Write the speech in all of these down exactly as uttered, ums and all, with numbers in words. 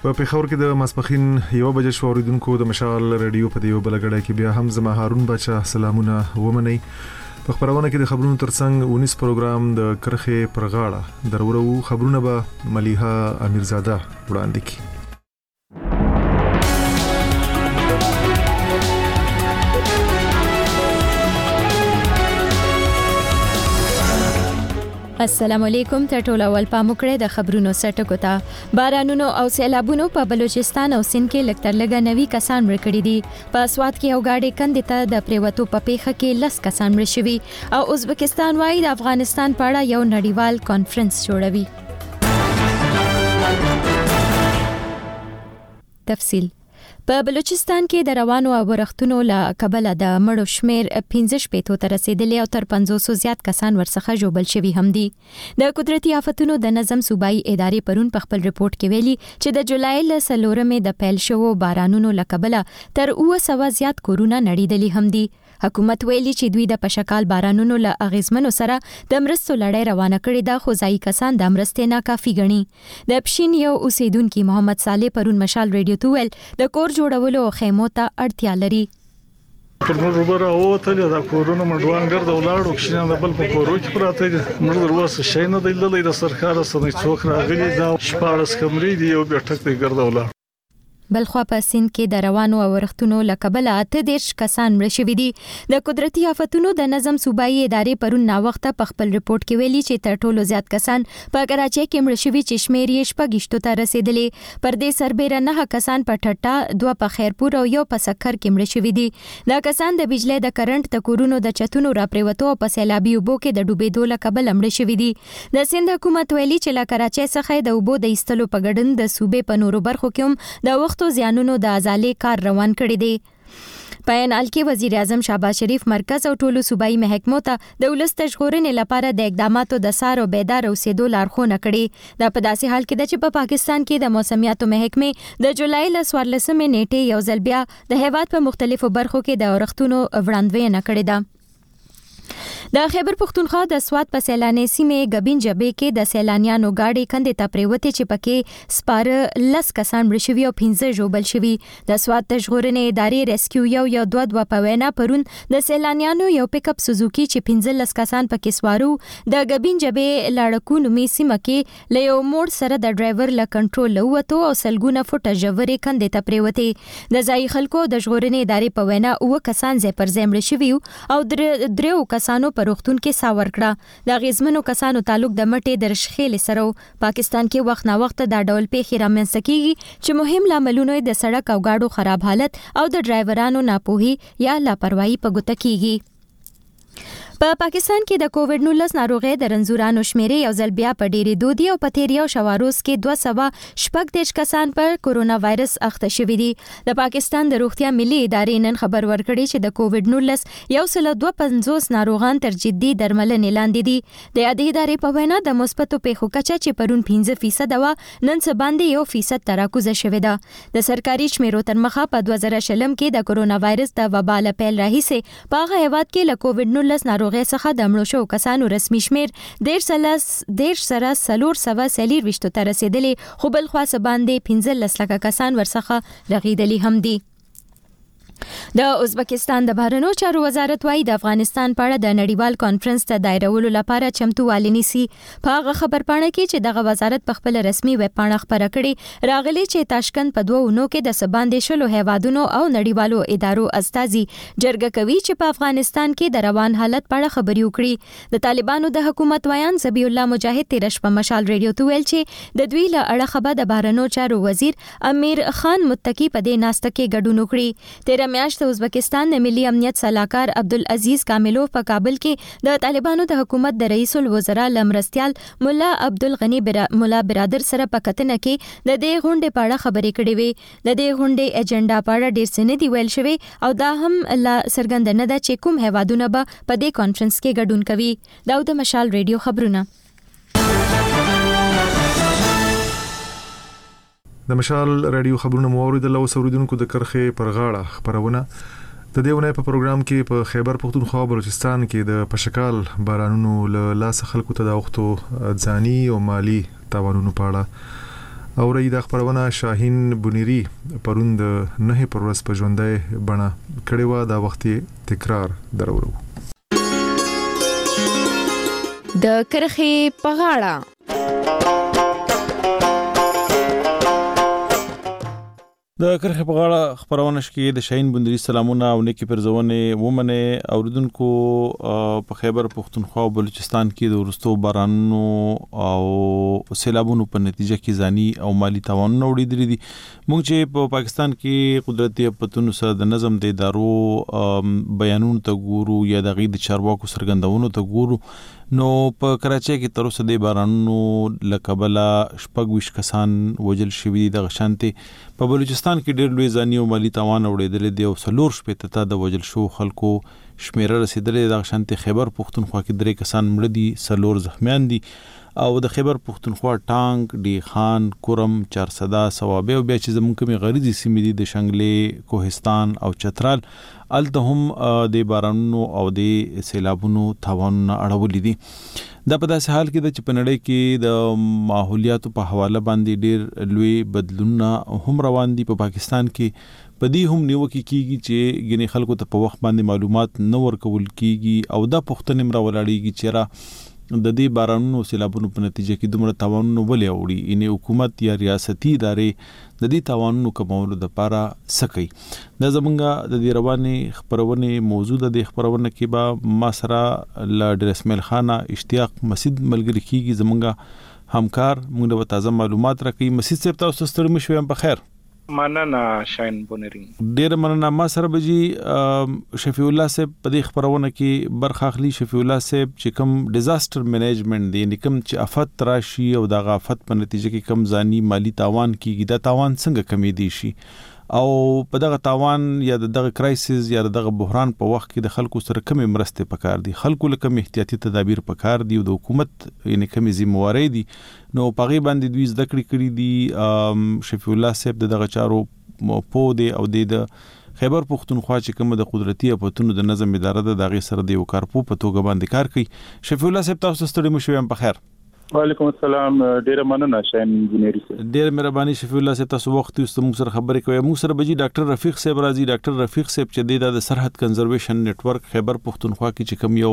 په پیښور کې د ماسپخین یو بجې شو اوریدونکو د مشال رادیو په دیو بلګړی کې بیا هم زما هارون بچا سلامونه ومني. په خبرونه کې د خبرونو ترڅنګ اونیس پروګرام د کرخه پرغاړه درورو خبرونه به ملیحه امیرزاده وړاندې کړي. السلام علیکم ته ټول اول پاموکړه د خبرونو سرټکو ته. بارانونو او سیلابونو په بلوچستان او سند کې لکتر لګا نوي کسان مړ کړي دي. په اسواد کې یو گاډي کندې ته د پریوتو په پیخه کې لس کسان مړ شوي او ازبکستان وايي د افغانستان په اړه یو نړیوال کانفرنس جوړوي. تفصیل په بلوچستان کې د روانو او ورښتونو له کبله د مړو شمیر پنځه شپېتو ته رسیدلی او تر پنځوسو زیات کسان ورڅخه ژوبل شوي هم دي. د قدرتي آفتونو د نظم صوبایي ادارې پرون په خپل ریپورت کې ویلي چې د جولای له څلورمې د پیل شوو بارانونو له کبله تر اوه سوه زیات کورونه نړیدلي هم دي. حکومت ویلي چې دوی د پشکال بارانونو له اغیزمنو سره د مرستو لړۍ روانه کړې ده، خو ځایي کسان د مرستې ناکافي ګڼي. د پښین یو اوسیدونکي محمد صالح پرون مشال رادیو ته ویل د کور جوړولو او خیمو ته اړتیا لري. پر موږ وبره اوته د کورونو مډوان ګرځ ولاړو کښینه د بل په کورو کې پراته دي. موږ دروازه شي نه دی للی د سرکار سره څوک راغلي دا شپارس کمرې دی او بیٹک دی ګرځ ولاړ. بلخوا په سند کې د روانو او ورښتونو له کبله اته دېرش کسان مړه شوي دي. د قدرتي آفتونو د نظم صوبایي ادارې پرون ناوخته په خپل ریپورت کې ویلي چې تر ټولو زیات کسان په کراچۍ کې مړه شوي چې شمیر یې شپږ ته رسیدلی. پر دې سربېره نه کسان په ټټا، دوه په خیرپور او یو په سکر کې مړه شوي دي. دا کسان د بجلی د کرنټ د کورونو د چتونو راپریوتو او په سیلابي اوبو کې د ډوبېدو له کبله مړه شوي دي. د سند حکومت ویلي چې له کراچۍ څخه د اوبو د ایستلو په ګډون د صوبې په نورو برخو کې هم د وختو زیانونو د ازالې کار روان کړی دی. په عین کې وزیر اعظم شهباز شریف مرکز او ټولو صوبایي محکمو ته د ولس د ژغورنې لپاره د اقداماتو د سار او بیدار اوسېدو لارښوونه کړې. دا په داسې حال کې ده چې په پاکستان کې د موسمیاتو محکمې د جولای له څوارلسمې نیټې یو ځل بیا د هیواد په مختلفو برخو کې د اورښتونو وړاندوینه کړې ده. د خیبر پختونخوا د سوات په سیلاني سیمې ګبین جبې کې د سیلانیانو گاډي کندې ته پریوتې چې پکې سپاره لس کسان مړه شوي او پنځه ژوبل شوي. د سوات د ژغورنې ادارې ریسکیو یو یو دوه دوه په وینا پرون د سیلانیانو یو پیک اپ سوزوکی چې پنځه لس کسان پکې سوارو د ګبین جبې لاړکو نومي سیمه کې له یو موړ سره د ډرایور له کنټرول ووتو او سلګونه فوټه ژورې کندې ته پریوتې. د ځایي خلکو د ژغورنې ادارې په وینا اوه کسان ځای پر ځای مړه شوي او دریو کسانو په روغتون کې سا ورکړه. د اغیزمنو کسانو تعلق د مټې د رشخېلې سره. پاکستان کې وخت نا وخت دا ډول پیښې رامنځته کیږي چې مهم لاملونه د سړک او گاډو خراب حالت او د ډرایورانو ناپوهي یا لاپروايي په ګوته کیږي. په پا پاکستان کې د کووډ نولس ناروغي د رنځورانو شمیرې یو ځل بیا په ډېرې دودي او په تیر یو شواروز کې دوه سوه شپږ دېرش کسان پر کورونا وایرس اخته شوي دي. د پاکستان د روغتیا ملي ادارې نن خبر ورکړی چې د کووډ نولس یو سل دوه پنځوس ناروغان تر جدي درملنې لاندې دي. د یادې ادارې په وینا د مثبتو پیښو کچه چې پرون پنځه فیصد وه نن څه باندې یو فیصد ته راکوزه شوې ده. د سرکاري شمیرو تر مخه په دوه زره شلم کې د کورونا وایرس د وبا له پیل راهیسې په هغه هیواد کې له کووډ نولس ناروغۍ څخه د مړو شوو کسانو رسمي شمیر دېرش سره څلور سوه څلور ویشتو ته رسېدلی، خو بل خوا څه باندې پنځلس لکه کسان ورڅخه رغېدلي هم دي. د ازبکستان د بهرنیو چارو وزارت وايي د افغانستان په اړه د نړیوال کانفرنس ته دایرولو لپاره چمتووالی نیسي. په هغه خبرپاڼه کې چې دغه وزارت په خپل رسمي ویب پاڼه خبره کړې راغلي چې تاشکند په دوه اونو کې د سباندې شلو هیوادونو او نړیوالو ادارو استازي جرګه کوي چې په افغانستان کې د روان حالت په اړه خبري وکړي. د طالبانو د حکومت ویان ذبی الله مجاهد تیر شپه مشال رادیو ته ویل چې د دوی له اړه خبر د بهرنیو چارو وزیر امیر خان متقی په دې ناسته کې ګډون وکړي. تیر میاشت ازبکستان د ملي امنیت صلاحکار عبدالعزیز کاملوف په کابل کې د طالبانو د حکومت د رئیس الوزرا لمرستیال مولا عبدالغنی برا مولا برادر سره په کتنه کې د دې غونډې په اړه خبرې کړې وې. د دې غونډې ایجنډا په اړه ډېر څه نه دی ویل شوی او دا هم لا څرګنده نه ده چې کوم هیوادونه به په دې کانفرنس کې ګډون کوي. دا د مشال رادیو خبرونه. د مشال رادیو خبرونه مو اوریدل او اوریدونکو د کرخه پرغاړه خبرونه د دیونه په پروګرام کې په خیبر پختونخوا بلوچستان کې د پشکال بارانونو له لاس خلکو ته د وختو ځاني او مالی تاوانونو په اړه او رئیس د خبرونه شاهین بنيري پروند نه پر ورځ په ژوندۍ بڼه کړي و دا وخت تکرار درورو د کرخي پغاړه د کرخه په غاړه خبرونه شکې د شاهین بندري سلامونه او نیکی پرزونه ومنه اوردونکو په خیبر پختونخوا او بلوچستان کې د ورستو بارانونو او سیلابونو په نتیجه کې ځاني او مالی تاوانونه وړي دي موږ چې په پاکستان کې قدرتي پتون سره د نظم د ادارو بیانونو ته ګورو یا د غید چارواکو سرګندونو ته ګورو نو په کراچۍ کې تر اوسه د بارانونو لکبلا شپږ ویش کسان وجل شوی د غشانتي په بلوچستان کې ډېر لوی ځاني او مالی تاوان اوریدل دي او سلور شپې ته د وجل شو خلکو شمیره رسیدلې د غشانتي خیبر پختونخوا کې درې کسان مړ دي سلور زخمیان دي او د خیبر پختونخوا ټانک ډی خان کورم چارصدا ثوابه او بیا چې زموږ کومي غریزي سیمې دي د شنګلې کوهستان او چترال الته هم د بارانونو او د سیلابونو تاوانونه اړولې دي دا په داسې حال کې د چپنړې کې د ماحولیاتو په حواله باندې ډېر لوی بدلونونه هم روان دي په پاکستان کې په دې هم نیوکه کیږي چې ګنې خلکو ته په وخت باندې معلومات نه ورکول کیږي او دا پښتنې مر ولاړیږي چې را د دې بارانونو سیلابونو په نتیجه کې دومره تاوانونه ولې اوړي ان حکومت یا ریاستي ادارې د دې تاوانونو کمولو لپاره سکی د زمونږه د دې رواني خبرونه موضوع د خبرونه کې با ما سره ل ډرسمل خانه اشتیاق مسجد ملګری کیږي زمونږه همکار موږ د تازه معلومات راکې مسجد صاحب تاسو ستړي مشو هم په خیر مننه شاهین بنيري ډیر مننه ما سره بجي شفیع الله صاحب په دې خبرونه کې برخه اخلي شفیع الله صاحب چې کوم ډیزاستر مینجمنت دی نکم چې افت راشي او د غافت په نتیجه کې کم ځاني مالی تاوان کیږي دا تاوان څنګه کمی دي شي او په دغه تاوان یا دغه کرایسس یا دغه بحران په وخت کې د خلکو سره کمی مرسته پکار دي خلکو لکه احتیاطي تدابیر پکار دي او د حکومت یعنی کمی ذمہواری دي نو پغې باندې دوی زده کړې کړې دي شفیع الله صاحب دغه چارو په دې او د خیبر پختونخوا چې کوم د قدرتي اپتونو د نظم اداره د دغه سره د وکارپو په توګه باندې کار کوي شفیع الله صاحب تاسو ستړي مشو هم په خیر وعلیکم السلام ډیر مننه شاهین بنيري ډیر مهرباني شفیع الله صاحب تاسو وخت یې موږ سره خبرې کوي موږ سره بجي ډاکټر رفیق صاحب راځي ډاکټر رفیق صاحب چې د سرحد کنزرویشن نت ورک خیبر پختونخوا کې چې کوم یو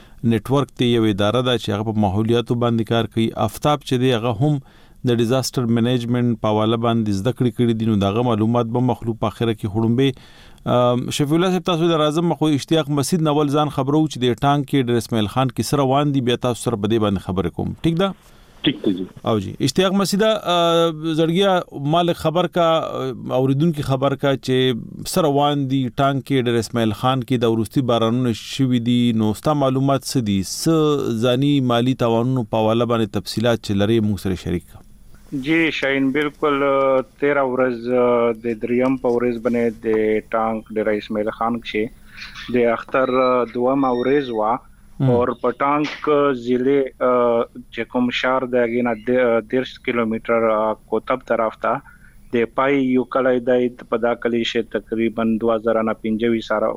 نت ورک ته یو اداره ده چې هغه په ماحولیاتو باندې کار کوي آفتاب چې دی هغه هم د ډیزاستر مینجمنت په حواله باندې زده کړې کړې دي نو دغه معلومات به مخلوق په اخره کې خړومبه شفیع الله صاحب تاسو د اعظم خو اشتیاق مسجد نول ځان خبرو چې د ټانک کې د اسماعیل خان کې سره وان دي بیا تاسو سره بده باندې خبرې کوم ٹھیک ده ٹھیک دی او جی اشتیاق مسجد زړګیا مالک خبر کا اوریدونکو خبر کا چې سره وان دي ټانک کې د اسماعیل خان کې د ورستي بارانونو شوې دي نو ستا معلومات څه دي س ځاني مالی تاوانونو په حواله باندې تفصيلات چې لري موږ سره شریک جی شاهین بالکل تیرہ ورځ د دریم په ورځ باندې د ټانک د رئیس اسماعیل خان کې د اختر دوه ورځ وا اور پټانک ضلع چې کوم شهر د غینا ډیرش کیلومتر کوتب طرف ته د پای یو کلای د پدا کلی شه تقریبا دو هزار پنځه سره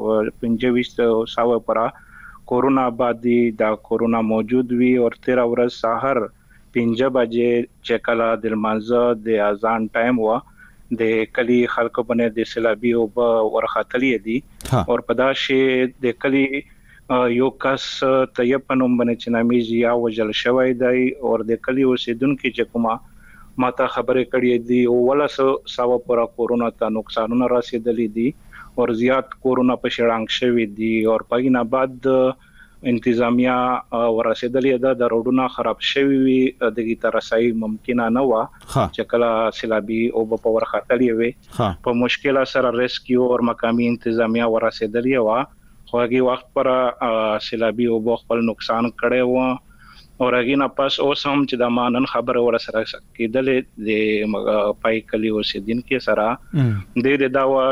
پنځه سو پر کورونا آبادی دا کورونا موجود وی اور تیرہ ورځ سحر پنځه بجې چې کلا د منځ د اذان ټایم وا د کلی خلکو باندې د سیلابي او ورختلی دي اور پداشه د کلی یو کس طیب پنوم باندې چې نامې یا وجل شوی دی اور د کلی اوسیدونکو چې کومه ماته خبرې کړې دي او ولا سو پر کورونا ته نقصانونه رسیدلې دي اور زیات کورونا په شړنګ شوی دي اور پاینه بعد انتظامیه ورسېدلې ده د روډونو خراب شوی وي دغه ترسای ممکنه نه و چې کله سیلابي او په ورختلی وي په مشکل سره ریسکیو او مقامی انتظامیه ورسېدلې و خو هغه وخت پر سیلابي او خپل نقصان کړي و اور هغه نه پس اوس هم چې د مانن خبره ورسره کېدلې د پای کلی اوسیدین کې سره د دې داوا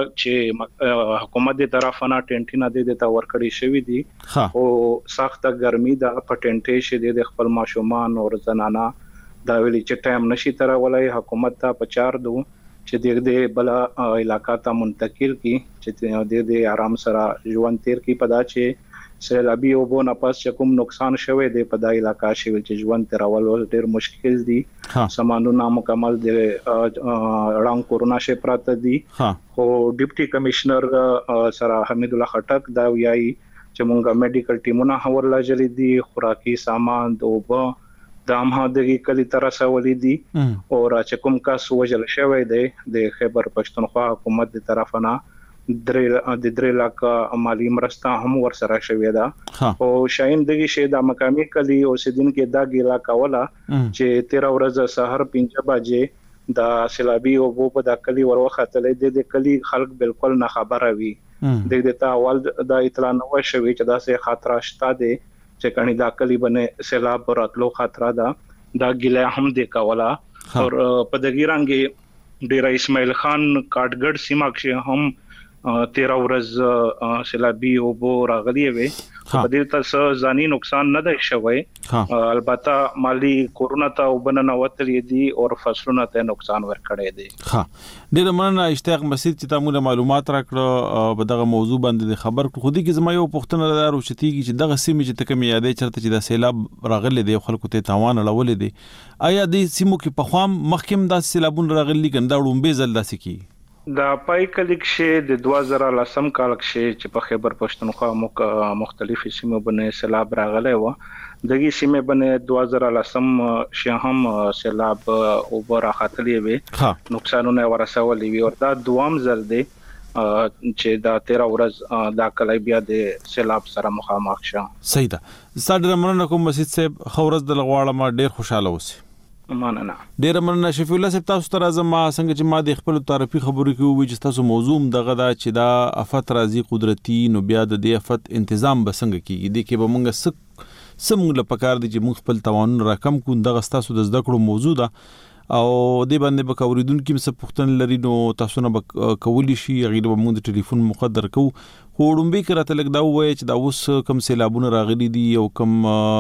چې حکومت د طرفه نه ټینټینا د دې تا ورکړی شوی دي او سخت ګرمي د پټنټې شه د خپل ماشومان او زنانا دا ویلي چې ټایم نشي تر ولای حکومت ته پچار دو چې د دې بل علاقې ته منتقل کی چې د دې آرام سره ژوند تیر کی پدا چې سیلابي او بو نه پس کوم نقصان شوه دی په دای علاقہ شي چې ژوند ترول ډیر مشکل دي سامانونه مکمل دي رنګ کورونا شي پراته دي خو ډیپټي کمشنر سره حمید الله خټک دا ویایي چې مونږه میډیکل ټیمونه حواله جلي دي خوراکي سامان دوبه دام هدغه کلی ترسه ولیدي او را چې کوم کس وجل شوی دی د خیبر پښتونخوا حکومت د طرفنا درې د درې لاک مالی مرسته هم ور سره شوی دا او شاین دغه شی د مقامی کلی او سیدین کې دا ګیلا کوله چې تیرا ورځ سحر پنځه بجې د سیلابي او په د کلی ور وختلې د کلی خلک بالکل نه خبره وي د دې ته اول د اطلاع نو شوی چې دا سه خطر شته دي چې کني دا کلی باندې سیلاب راتلو خطر ده دا ګیله هم د کولا او په دغه رنګ ډیر اسماعیل خان کاټګړ سیمه کې هم تیرا ورځ سیلابي او بو راغلی وي په دې تاسو ځاني نقصان نه دی شوی البته مالی کورونا ته وبننه وتلې دي او فصلونه ته نقصان ورکړی دی ها ډیر مننه اشتیاق مسجد چې تاسو معلومات راکړه په دغه موضوع باندې خبر خو دي کې زما یو پوښتنه ده روشتيږي چې دغه سیمه چې تکم یادې چرته چې د سیلاب راغلی دی خلکو ته تاوان لولې دي آیا د سیمو کې په خام مخکم د سیلابون راغلي کنده وړومبه زل داسې کی دا پای کلیک شه د دوه زره لسم کال کې چې په خیبر پښتونخوا مختلفې سیمو باندې سیلاب راغلی و دغه سیمه باندې دوه زره لسم شه هم سیلاب او راخاتلې وي نقصانونه ورسولې وي او دا دوام زل دی چې دا تیرا ورځ دا کلی بیا د سیلاب سره مخامخ شه صحیح ده ستاسو مننه کوم مسجد صاحب خورز د لغواړه ما ډیر خوشاله اوسئ مننه ډیر مننه شفیع الله صاحب تاسو ته راځم ما څنګه چې ما د خپل تعریفي خبرو کې وی چې تاسو موضوع دغه دا چې دا افت راځي قدرتي نو بیا د دې افت تنظیم بسنګ کیږي د کې به مونږ سک سمون له پکار دي چې مونږ خپل توان رقم کو دغه تاسو د زده کړو موضوع ده او دې باندې به کوریدونکو څه پوښتنه لري نو تاسو نه کولی شي غیر به مونږ د ټلیفون مقدر کو وړومبي کراته لګ دا وای چې دا اوس کم سیلابونه راغلي دي او کم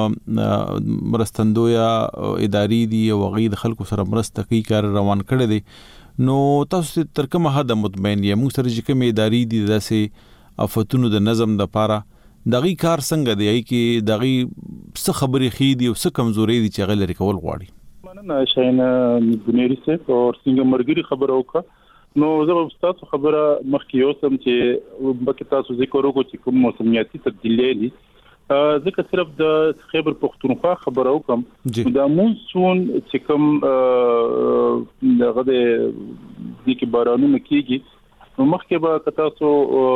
مرستندویا اداري دي او غیر خلکو سره مرسته کوي کار روان کړي دي نو تاسو تر کومه حد مطمئن یې موږ سره چې کوم اداري دي داسې افتونو د نظم د پاره دغه کار څنګه دی چې دغه څه خبرې خې دي او څه کمزوري دي چې غل ریکول غواړي مننه شاینه بنيري سه او څنګه مرګري خبره وکړه نو زه تاسو خبره مخکې اوسم چې بکه تاسو ذکر وکړو چې کوم موسمیاتي تبدیلې دي ځکه صرف د خیبر پښتونخوا خبره وکم دا مونسون چې کوم دغه د دې بارانونه کیږي نو مخکې به تاسو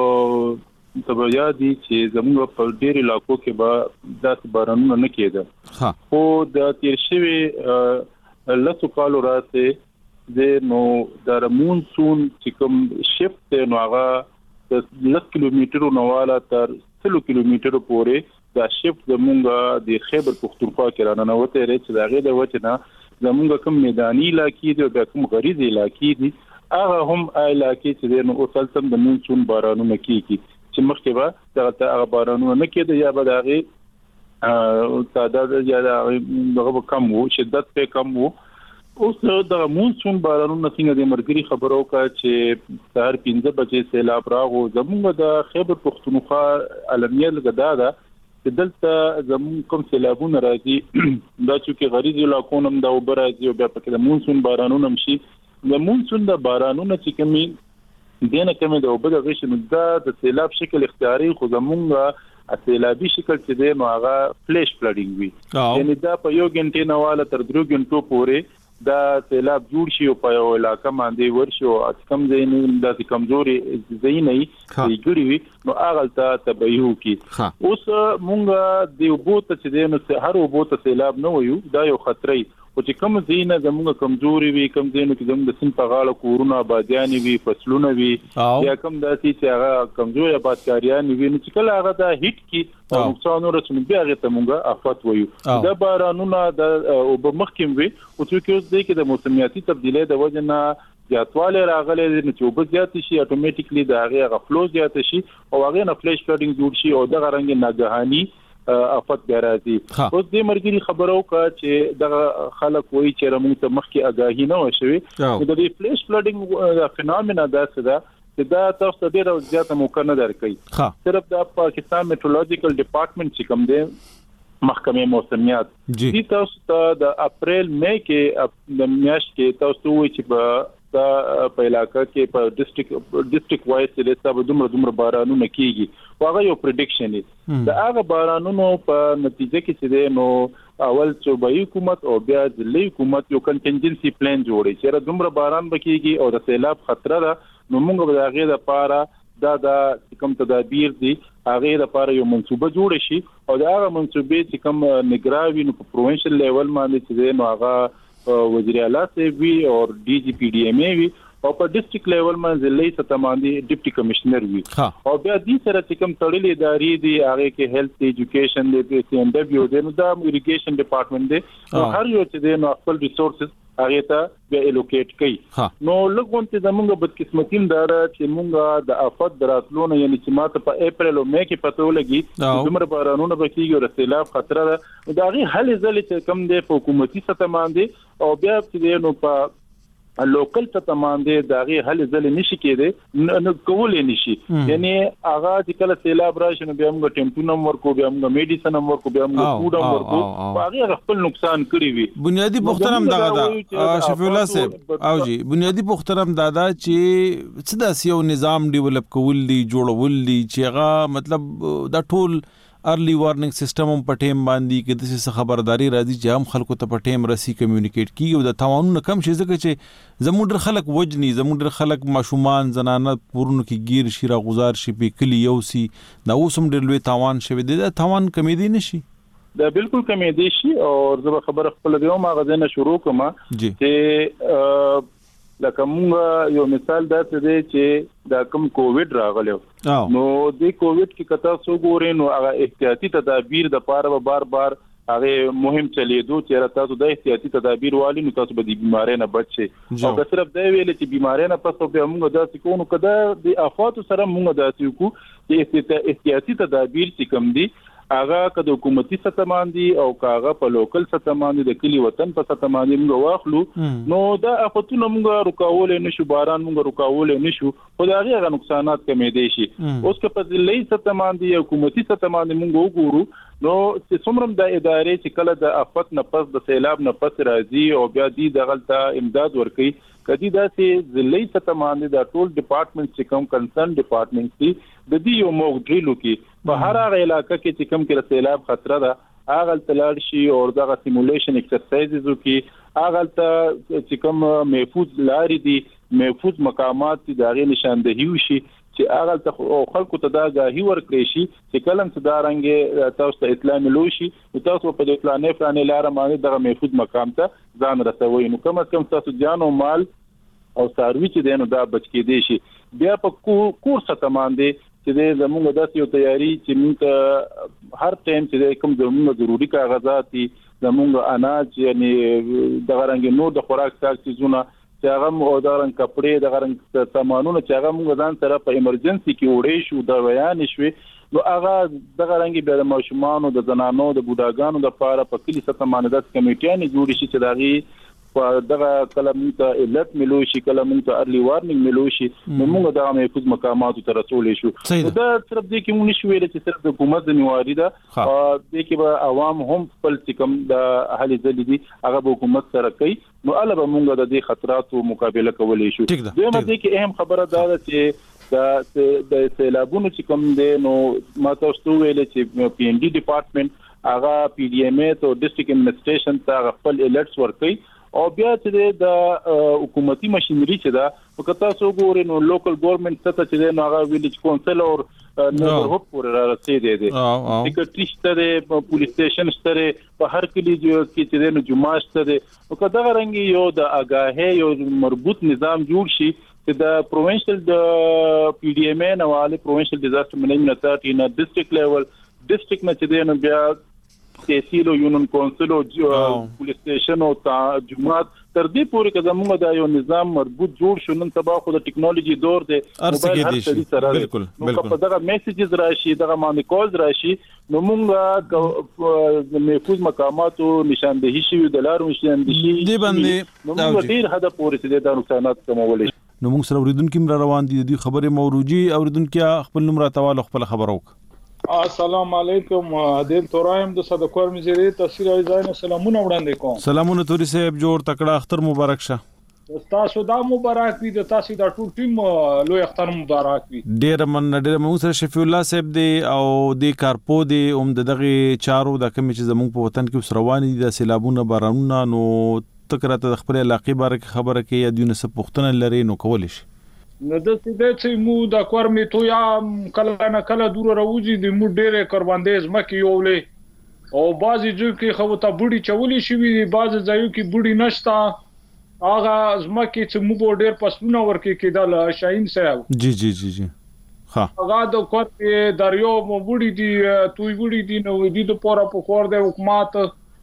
تبعیا دي چې زموږ په ډېر علاقو کې به داسې بارانونه نه کېده خو د تیر شوي لسو کالو راځي د نو د مونسون چې کوم شفت نو هغه د لس کیلومترو نواله تر سلو کیلومترو پورې دا شفت زمونږ د خیبر پښتونخوا کې رانه وته لري چې دا غي د وچنه زمونږ کوم میداني علاقې دي او کوم غریزي علاقې دي هغه هم علاقې چې نو اوسلتم د مونسون بارانونه کیږي چې مخکې به دغه بارانونه نه کېده یا به دغه تعداد یا دغه کم وو شدت په کم وو اوس د مونسون بارانونو څنګه د مرګري خبرو کا چې سهار پنځه بجې سیلاب راغو زموږ د خیبر پښتونخوا علمیه لګدا ده چې دلته زموږ کوم سیلابونه راځي دا چې غریزي علاقو نم دا وبر راځي او بیا پکې د مونسون بارانونه مشي د مونسون د بارانونو چې کمی دینه کمی د وبر غشن دا د سیلاب شکل اختیاري خو زموږ سیلابي شکل چې دی نو هغه فلیش فلډینګ وي یعنی دا په یو غنټه نواله تر درو غنټو پورې دا سیلاب جوړ شي او په یو علاقه باندې ورشي او کم ځای د کمزوري ځای نه وي ګړي وي نو هغه ته تبعیو کی اوس مونږ د وبوت چې د نو هر وبوت سیلاب نه وي دا یو خطرې او چې کوم زینه زموږ کمزوري وي کوم زینو کې زموږ د سن په غاړه کورونه آبادیان وي فصلونه وي یا کوم داسي چې هغه کمزوري آبادکاریان وي نو چې کله هغه د هیټ کې او نقصان ورسونه بیا هغه ته مونږه افات وایو دا بارانونه د او بمخکم وي او چې اوس د کې د موسمیاتي تبدیلې د وجه نه زیاتواله راغلي نو چې وب زیات شي اتوماتیکلی د هغه غفلو زیات شي او هغه نه فلیش فلډینګ جوړ شي او د غرنګ ناګهاني افت ګرځي اوس د مرګري خبرو کا چې د خلک وایي چې موږ ته مخکې آگاهی نه وشوي د دې فلیش فلډینګ فینومنا دا څه ده چې دا تاسو ته ډیره زیاته موقع نه درکړي. صرف د پاکستان میټرولوژیکل ډپارټمنٹ چې کوم دی محکمه موسمیات دي تاسو ته د اپریل مې کې د میاشت کې تاسو وایي چې په دا په علاقہ کې په ډیسټریکټ ډیسټریکټ وایز چې تاسو دومره دومره بارانونه کیږي واغه یو پریډکشن دی. دا هغه بارانونو په نتیجه کې چې نو اول صوبایي حکومت او بیا ځلي حکومت یو کنټینجنسي پلان جوړي چې دومره باران بکیږي او د سیلاب خطر ده نو موږ به هغه د لپاره دا د کوم تدابیر دي هغه لپاره یو منصوبه جوړ شي او دا هغه منصوبه چې کوم نگراوی نو په پروینشل لیول باندې چې نو هغه وزیر اعلی سی وی او ډي جی پی ډي ایم ای وی او په ډیسټریکټ لیول باندې لې ستماندي ډیپټي کمشنر وی او بیا دې سره چې کوم تړلې ادارې دي هغه کې هیلث ایجوکیشن دی پی سی ام ډبلیو دی نو دا اریګیشن ډپارټمنټ دی هر یو چې دی نو خپل ریسورسز هغه ته به الوکیټ کړي. نو لګون ته زموږ بدقسمتیم دا چې موږ د افات دراتلونه یعنی چې ماته په اپریل او مې کې پته ولګي دومره بارانونه بکیږي او سیلاب خطر ده دا غي حل ځلې چې کم دی په حکومتي سطح باندې او بیا چې نو په لوکل سطح باندې دا غي حل ځلې نشي کېده نو کولې نشي یعنی هغه چې کله سیلاب راشي نو بیا موږ ټیمپو نمبر کو بیا موږ میډیسن نمبر کو بیا موږ فود نمبر کو هغه خپل نقصان کړی وي. بنیادی پوښتنه هم دغه دا شفیع الله صاحب او جی بنیادی پوښتنه هم دا چې څه داسې یو نظام ډیولپ کول دي جوړول دي چې هغه مطلب دا ټول ارلی وارننګ سیستم هم په ټیم باندې کې د څه خبرداري راځي چې هم خلکو ته په ټیم رسي کمیونیکیټ کیږي او د توانونو کم شي ځکه چې زموږ ډېر خلک وجني زموږ ډېر خلک ماشومان زنانه پورونو کې گیر شي را گزار شي په کلی یو سي دا اوس هم ډېر لوی تاوان شوی دی. دا تاوان کمې دی نشي دا بالکل کمې دی شي او زه خبره خپل دیو ما غزنه شروع کوم چې لکه موږ یو مثال داسې دی چې دا کوم کووډ راغلی نو د کووډ کې کته سو ګورې نو هغه احتیاطي تدابیر د پاره بار بار هغه مهم چلیدو چې تاسو د احتیاطي تدابیر والی نو تاسو به د بیمارۍ نه بچ شئ او که صرف دا ویل چې بیمارۍ نه پس به موږ داسې کوو کده د افات سره موږ داسې کوو چې احتیاطي تدابیر چې کوم دي هغه که د حکومتي سطح باندې او کاغه په لوکل سطح باندې د کلی وطن په سطح باندې موږ واخلو نو دا افتونه موږ رکاول نشو باران موږ رکاول نشو خو دا هغه نقصانات کمې دي شي. اوس که په ځلې سطح باندې حکومتي سطح باندې موږ وګورو نو چې څومره د ادارې چې کله د افت نه پس د سیلاب نه پس راځي او بیا دې دغلطه امداد ورکړي کدی دا چې ځلې سطح باندې د ټول ډپارټمنټ چې کوم کنسرن ډپارټمنټ دي د دې یو موږ ډریلو کې په هر هغه علاقې کې چې کوم کې سیلاب خطر ده هغه تلل شي او دغه سیمولیشن ایکسرسایزز وکي هغه ته چې کوم محفوظ لاري دي محفوظ مقامات دي دغه نشاندهي وشي چې هغه ته خلکو ته دا غاهي ورکړي شي چې کلم څه دارنګ تاسو ته اطلاع ملوشي تاسو په دې پلانې پلانې لار باندې دغه محفوظ مقام ته ځان رسوي نو کوم کم تاسو جان او مال او ساروي چې دینو دا بچ کې دي شي. بیا په کور سطح باندې چې زموږ داسې یو تیاری چې موږ هر ټایم چې کوم زموږ ضروري کاغذات دي زموږ اناج یعنی دغه رنګ نور د خوراک ساز چیزونه چې هغه او دغه رنګ کپڑے دغه رنګ سامانونه چې هغه موږ ځان سره په ایمرجنسي کې وړې شو د بیان شوي نو هغه دغه رنګ به د ماشومان او د زنانو د بوډاګانو د لپاره په کلی سطح باندې د کمیټیانې جوړ شي چې دغه په دغه کلم ته الټ ملوشي کلم ته ارلی وارننګ ملوشي نو موږ د محفوظ مقامات ته رسولې شو. دا صرف د کوم نشو ویل چې صرف د حکومت د نیواري ده او د کې به عوام هم خپل کوم د اهل ځل دي هغه به حکومت سره کوي نو البته موږ د دې خطراتو مقابله کولای شو. دویمه د کې اهم خبره دا ده چې د د سیلابونو چې کوم دي نو ما تاسو ویل چې پی ان ډي ډپارټمنټ هغه پی ډي ایم ای ته ډیسټریکټ ایڈمنسټریشن ته خپل الرټس ورکړي او بیا چې د حکومتي ماشينري چې دا په تاسو ګورئ نو لوکل ګورنمنت ته چې نو هغه ویلیج کونسل او نظرهوب پورې را رسیدي دي سیکریټری شته پولیس سټیشن شته په هر کلی کې چې نو جمعه شته او کدا رنګي یو د اگاهه یو مربوط نظام جوړ شي چې د پروینشل د پی ډي ایم ای نواله پروینشل ډیزاستر منیجمنت اتارټي نه ډیسټریکټ لیول ډیسټریکټ نه چې نو بیا تحصیل او یونین کونسل او پولیس سټیشن او جماعت تر دې پورې کله موږ دا یو نظام مربوط جوړ شو نن سبا خو د ټیکنالوژي دور دی موبایل هر څه سره بالکل بالکل په دغه میسیجز راشي دغه باندې کال راشي نو موږ د محفوظ مقاماتو نشاندهي شي د لارو نشاندهي دی باندې نو موږ ډیر حد پورې د نقصانات کمولای نو موږ سره اوریدونکو مر روان دي د خبرې موروجي اوریدونکو خپل نوم راټول خپل خبرو. السلام علیکم دین تورایم د صدقور مزری تفسیر ایزاین سلامونه وړاندې کوم. سلامونه توري صاحب جوړ تکړه اختر مبارک شه. تاسو دا مبارک وي د تاسو دا ټول ټیم لوی اختر مبارک وي. ډیر من ډیر موږ سره شفیع الله صاحب دی او د کارپو دی اوم دغه چارو د کمی چې زموږ په وطن کې روان دي د سیلابونو بارانونو نو تکراته د خپل علاقې باره خبره کې یا دیونه څه پوښتنه لري نو کول شي. نو د دې چې مو د کورمې تو یا کله نه کله دور راوځي د مو ډېر کروندې زمکه یولې او بعضی ځکه کې خو ته بوډي چولې شي وي بعضی ځایو کې بوډي نشتا هغه زمکه چې موږ ډېر پسونه ورکې کېدل شاهین صاحب. جی جی جی جی ها هغه د کورې دریو مو بوډي دي توي بوډي دي نو دې د پورا په کور د حکومت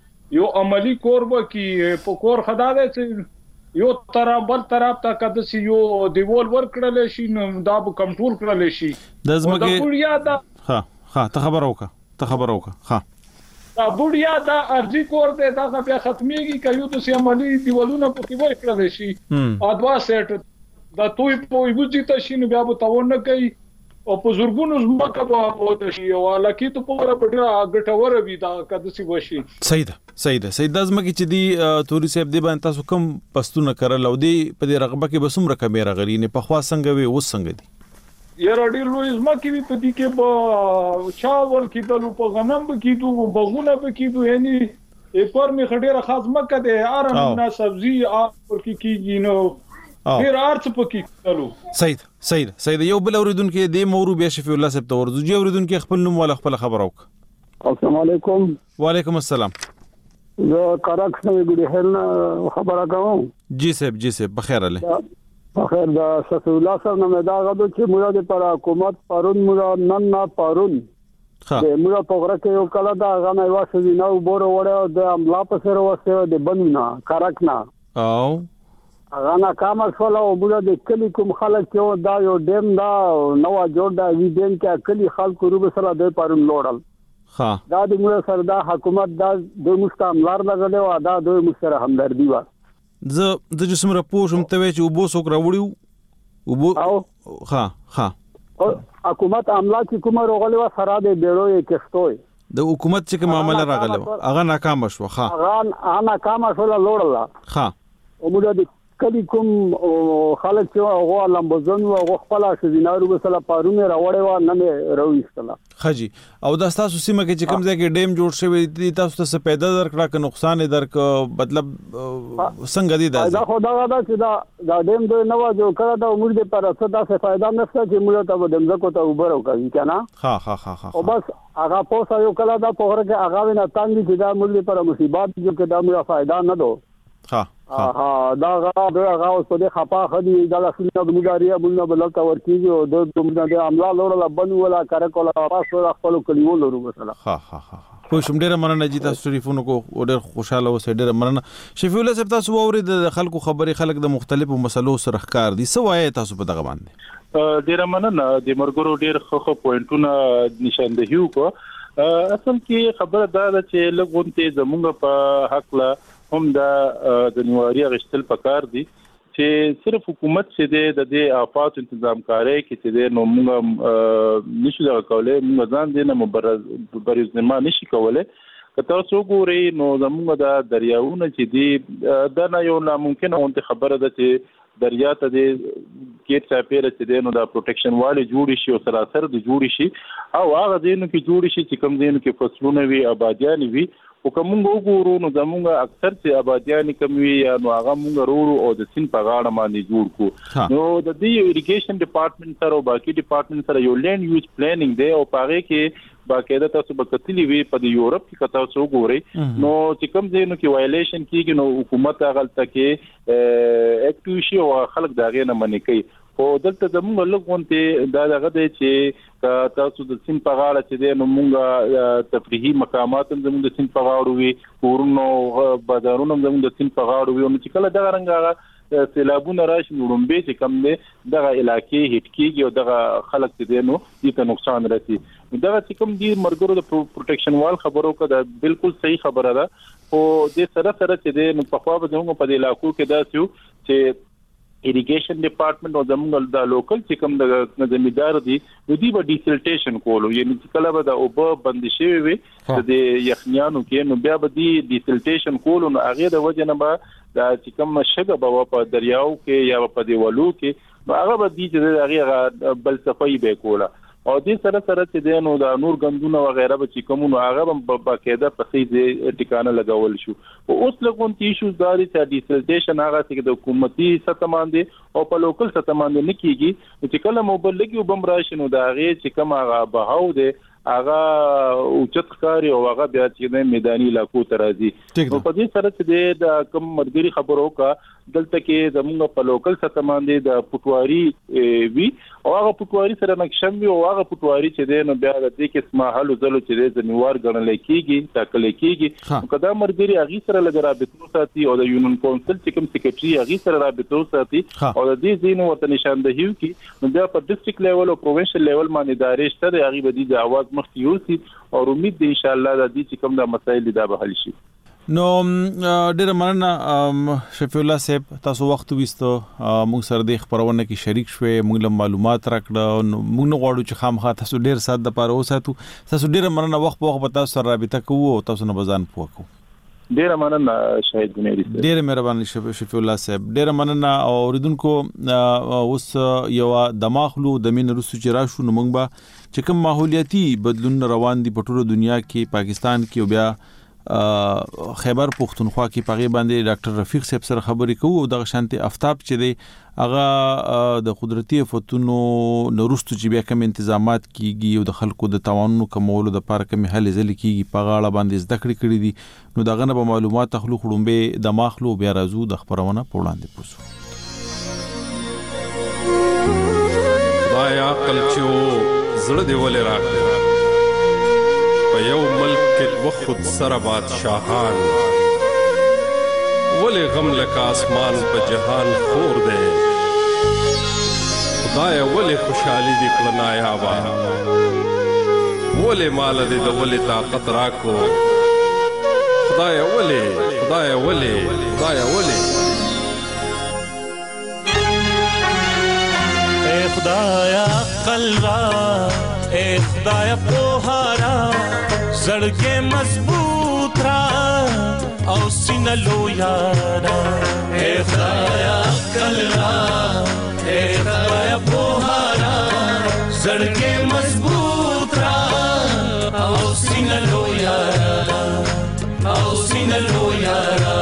یو عملی کور وکي په کور خدا دې یو طرف بل طرف ته کده سی یو دیوال ور کړل شي نو دا به کنټرول کړل شي د زمکه د بوډیا دا ها ها ته خبر اوکه ته خبر اوکه ها دا بوډیا دا ارزي کور دې دا بیا ختميږي کيو د سی عملی دیوالونه په کې ور کړل شي ادوا سیټ دا توي په وځي ته شي نو بیا به تاون نه کوي او په زورګونو زمکه به وته شي او لکه ته په ور پټه غټور وي دا کده سی وشي. صحیح ده صحیح ده صحیح د زمکه چې دی توري صاحب دی باندې تاسو کوم پښتون کړل او دی په دې رغبه کې بسوم رقم راغلی نه په خوا څنګه وي اوس څنګه دی یاره ډیر لوی زمکه وي په دې کې به چاول کېدل په غنم به کېدو بغونه به کېدو یعنی ایپر می خډيره خاص مکه ده ارم نه سبزي اپ کې کېږي نو ډیر ارڅ پکې کېدلو. صحیح صحیح صحیح یو بل اوریدونکو د مورو بیا شفیع الله صاحب ته ورځو جی اوریدونکو خپل نوم ولا خپل خبر اوک. السلام علیکم. وعلیکم السلام. زه کارک سمې ګډه هل خبره کوم. جی صاحب جی صاحب بخیر الله. بخیر دا شفیع الله صاحب نه دا غوډو چې موږ د پر حکومت پرون موږ نن نه پرون ها د موږ په غره کې یو کله دا غنه واسه نو بور وړه د املا په سره واسه د بنونا کارک نه او غانا کام شول او موږ د کلی کوم خلک چې دا یو ډیم دا نو جوړ دا وی ډیم کې کلی خلک روب سره د پرون لوړل ها دا د موږ سره دا حکومت دا د مستعملار لګلې او دا د موږ سره همدردي و زه د جسم را پوښم ته چې وبو سوک راوړیو وبو او ها ها حکومت عملا چې کوم روغلې و سره د بیرو یې کښتوي د حکومت چې کوم عمل راغله هغه ناکام شو ها هغه ناکام شو لوړل ها او موږ د کلی کوم خلک چې هغه لمبزون او هغه خپل شزینارو وسله پارونه راوړې و نه راوېستله. خجی او د تاسو سیمه کې چې کوم ځای کې ډیم جوړ شوی دی تاسو ته پیدا درکړه ک نقصان درک مطلب څنګه دی دا دا خدا دا چې دا دا ډیم دوی نو جو کړه دا عمر دې پر څه دا څه فائدہ نشته چې موږ ته د مزکو ته وبرو کوي کنه. ها ها ها ها او بس هغه پوسه یو کله دا په هغه کې هغه نه تانګي چې دا موږ پر مصیبت جو کې دا موږ فائدہ نه دو. ها ها دا غا دا غا اوس په دې خپا خدي دا لاسونه د مګاریا بلنه بلته ورکیږي او د دومره د عملا لوړه بنو ولا کار کوله تاسو خپل کلیو لرو مثلا. ها ها ها خو شم ډیره مننه جی تاسو ټلیفون کو ډیر خوشاله اوسه ډیره مننه. شفیع الله صاحب تاسو اورید د خلکو خبري خلک د مختلفو مسلو سره ښکار دي سو وایي تاسو په دغه باندې ډیره مننه د مرګورو ډیر خو پوینټونه نشاندهي وکړه. اصل کې خبره دا ده چې لګونته زموږ په حق لا هم دا د نیواري غشتل پکار دي چې صرف حکومت چې د دې آفات تنظیم کاری کې چې نو موږ نشو دا کولای موږ ځان دې نه مبرز بریز نه نشي کولای که تاسو ګورئ نو زموږ د دریاونه چې دي دا نه یو ناممکن اونته خبره ده چې دریا ته د کېټ چاپیره چې دی نو دا پروټیکشن والی جوړ شي او سراسر د جوړ شي او هغه دینو کې جوړ شي چې کوم دینو کې فصلونه وي آبادیان وي او کوم وګورو نو زموږ اکثر چې آبادیان کم وي نو هغه موږ ورو او د سین په غاړه باندې جوړ کو نو د دې اریګیشن ډپارټمنټ سره او باقي ډپارټمنټ سره یو لینډ یوز پلانینګ دی او پاره کې باقاعده تاسو به کتلی وي په یورپ کې تاسو وګورئ نو چې کوم ځای نو کې وایلیشن کیږي نو حکومت هغه تکي اکټیو شي او خلک داغه نه منې کوي او دلته زموږ لګونته دا دغه دی چې تاسو د سین په غاړه چې دی نو موږ تفریحي مقامات هم زموږ د سین په غاړه وي کورونو بازارونو هم زموږ د سین په غاړه وي نو چې کله دغه رنګ سیلابونه راشي وړومبې چې کم دی دغه علاقې هټ کیږي او دغه خلک چې دی نو دې ته نقصان رسي دغه چې کوم دی مرګرو د پروټیکشن وال خبرو کده بالکل صحیح خبره ده او د سره سره چې دی نو په خوا به زموږ په علاقو کې دا څه چې اریګیشن ډپارټمنټ او زموږ د لوکل چې کوم د زمیندار دي دوی به ډیسلټیشن کولو، یعنی چې کله به د اوبه بند شي وي د یخنیانو کې نو بیا به دي ډیسلټیشن کولو، نو هغه د وجه نه به د چې کوم شګه به په دریاو کې یا په دیوالو کې نو هغه به دي چې هغه بل صفای به کوله، او دې سره سره چې د نو د نور غندونه وغیرہ به چې کوم نو هغه په باقاعده په سي ټکانه لګول شو. او اوس لګون تی ایشوز داري چې ډیسلټیشن هغه چې د حکومتي سطح باندې او په لوکل سطح باندې نه کیږي، چې کله موبایل لګي وبم راشي نو دا هغه چې کوم هغه بهاو دی هغه اوچت ښکاري او هغه بیا چې د میداني علاقو ته راځي. نو په دې سره چې د کوم مرګري خبرو کا دلته کې زموږ په لوکل سطح باندې د پټواري وی او هغه پټواري سره نقشم وی او هغه پټواري چې د نو بیا د دې کې اسمه حل زلو چې د زمیوار غنل کېږي ټاکل کېږي، نو کدا مرګري هغه سره لګ رابطو ساتي او د یونین کونسل چې کوم سیکریټري هغه سره رابطو ساتي او د دې زینو ورته نشاندهي کی نو بیا په ډیسټریکټ لیول او پروینشل لیول باندې ادارې شته هغه به د اواز مخکې یوسي او امید دی ان شاء الله د دې چې کوم د مسایل دا به حل شي. نو ډیره مننه شفیع الله صاحب، تاسو وخت وستو موږ سره د خبرونه کې شریک شوي، موږ له معلومات راکړه، نو موږ نه غواړو چې خامخا تاسو ډیر سات د پاره وساتو. تاسو ډیره مننه، وخت په وخت به تاسو سره رابطه کوو او تاسو نه بزان پوکو. ډیره مننه شاهد بنيري صاحب، ډیره مهرباني شفیع الله صاحب، ډیره مننه. او اوریدونکو اوس یو دماغلو د مين روسو چې راشو نو موږ به چې کوم ماحولیاتي بدلون روان دي په ټوله دنیا کې، پاکستان کې او بیا خیبر پختونخوا کې پغی باندې ډاکټر رفیق صاحب سره خبرې کوو. د شانتي افتاب چې دی هغه د قدرتي فتونو نورستو چې بیا کوم تنظیمات کیږي او د خلکو د توانونو کمولو د لپاره کوم حل ځل کیږي په غاړه باندې زده کړې کړې دي، نو دغه نه به معلومات تخلو خړومبه د ماخلو بیا راځو د خبرونه په وړاندې پوسو. خدای عقل چې زړه دی ولې راکړه په یو ملک کې وخت سره بادشاہان، ولې غم لکه اسمان په جهان خور دی، خدای ولې خوشحالي دې کړه نایابه، ولې مال دې د ولې طاقت راکو، خدای ولې خدای ولې خدای ولې. اے خدایا عقل را، اے خدایا پوهارا، زړګې مضبوط را او سینه لویا را، اے خدایا عقل را، اے خدایا پوهارا، زړګې مضبوط را او سینه لویا را او سینه لویا را.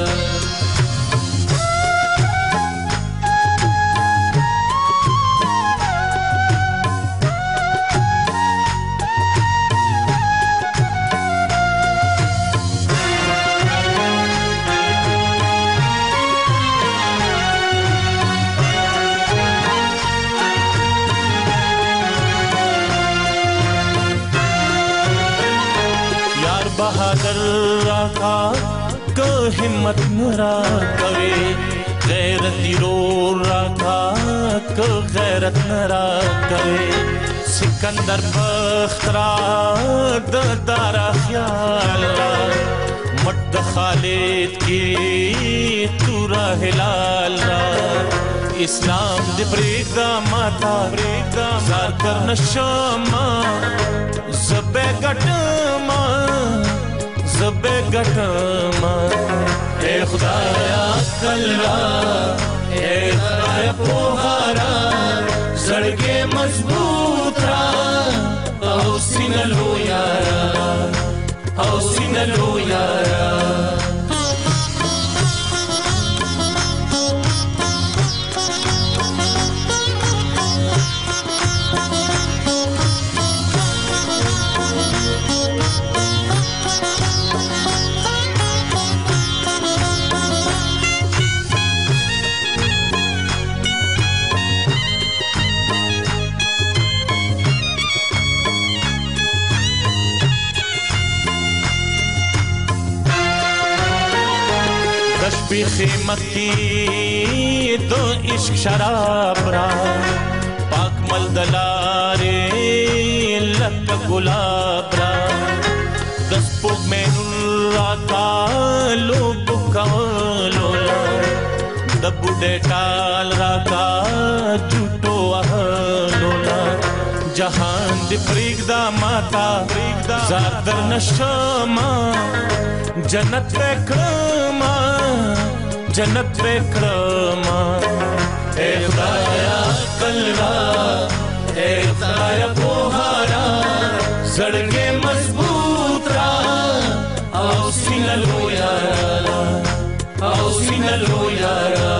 बहादुर राखा को हिम्मत नरा कवे, गैरती रो राखा को गैरत नरा कवे, सिकंदर बख्तरा दारा ख्याल मट खालिद की तूरा हिलाल, इस्लाम दे प्रेदा माता प्रेदा जार कर नशमा, ज़बे गटमा ज़बे गटमा, ए खुदाया कल्ला ए खुदाया पोहारा, ज़ड़के मजबूत रा औ सीना लो यारा औ सीना लो यारा. खिमत की दो इश्क शराब रा, पाक मल दलारे लक गुलाब रा, दस पुग में नुरा का लो बुका लोला, दबुडे का خیال راکا جوټو اهلونا جهان دی پریګدا ماتا زار در نشما جنت وکړما جنت وکړما اے خدایا کلرا اے خدایا پوهارا زړګې مضبوط را او سینه لویا او سینه لویا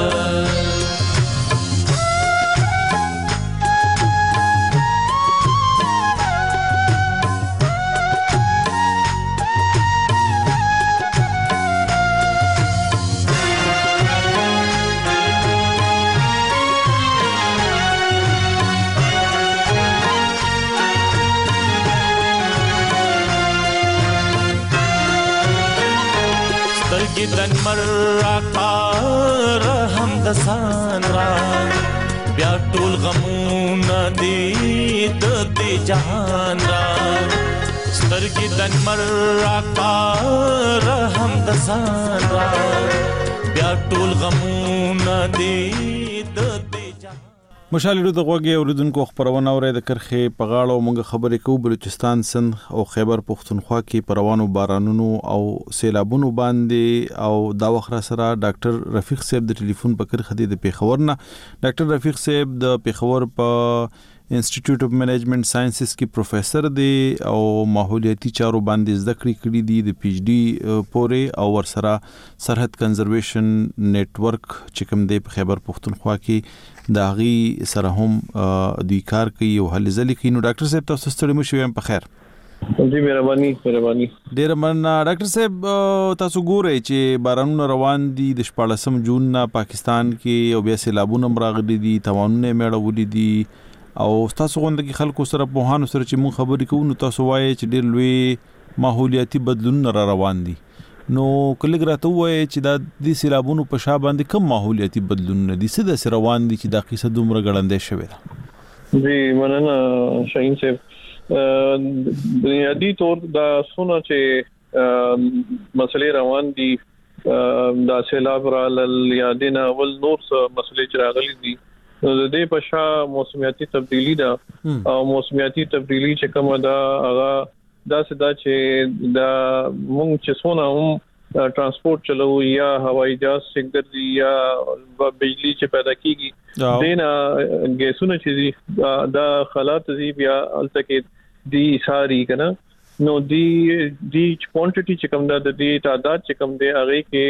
دن مرا کار هم د سان را بیا ټول غمونه دی د دې جهان را سترګې دن مرا کار هم د سان را بیا ټول غمونه دی د دې جهان. مشالې د غوږی اوریدونکو خبرونه اوري د کرخه په غاړه مونږ خبرې کوو بلوچستان سند او خیبر پختونخوا کې پروانو بارانونو او سیلابونو باندې او دا وخت سره ډاکټر رفیق صاحب د ټلیفون په کرخه د پیښور نه ډاکټر رفیق صاحب د پیښور په انسټیټیوټ اف منیجمنت ساينسز کې پروفیسور دی او ماحولیاتي چارو باندې زده کړې کړې دي د پی ایچ ډي پورې او ورسره سرحد کنزرویشن نت ورک چې کوم دی په خیبر پختونخوا کې دا غي سره هم دوی کار کوي او هلې ځلې کوي. نو ډاکټر صاحب تاسو ستړي مو شوم په خیر. جی مهرباني مهرباني ډیر مننه. ډاکټر صاحب تاسو ګورئ چې بارانونه روان دي د شپاړسم جون نه پاکستان کې او بیا سیلابونه راغلي دي توانونه میړولې دي او تاسو غونډه کې خلکو سره په هانو سره چې مون خبرې کوو نو تاسو وایي چې ډېر لوی ماحولیاتي بدلون را روان دي نو کله ګراته وایي چې دا د سیلابونو په شا باندې کوم ماحولیاتي بدلون دي څه د سره روان دي چې دا قصه دومره ګړندې شوې ده. جی مننه شاهین صاحب. بنیادی طور دا سونه چې مسلې روان دي دا سیلاب را لیادینا ول نور مسلې چې راغلي دي نو د دې په شا موسمیاتي تبدیلی دا او موسمیاتي تبدیلی چې کومه دا هغه دا سدا چې دا مونږ چې څونه هم ترانسپورت چلو یا هوایي جهاز سیکټر دی یا بجلی چې پیدا کیږي دینا ګیسونه چې دا خلات دی بیا التکه دی ساری کنه نو دی دی کوانټیټي چې کوم دا د دې تعداد چې کوم دی هغه کې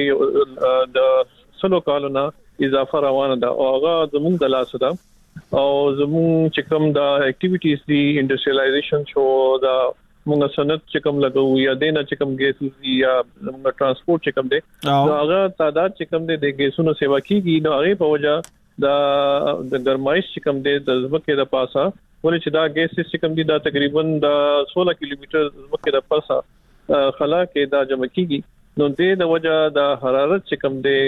د سلو کالونه اضافه روانه ده او هغه زموږ د لاس ده او زموږ چې کوم دا اکټیویټیز دي انډستریالایزیشن شو دا موږ صنعت چې کوم لګو یا دینه چې کوم ګیس دي یا موږ ترانسپورت چې کوم دي نو هغه تعداد چې کوم دي د ګیسونو سیوا کیږي نو هغه په وجه دا د ګرمایش چې کوم دي د ځمکې د پاسه ولې چې دا ګیس چې کوم دي دا تقریبا د سولہ کیلومتر ځمکې د پاسه خلا کې دا جمع کیږي نو دې د وجه د حرارت چې کوم دی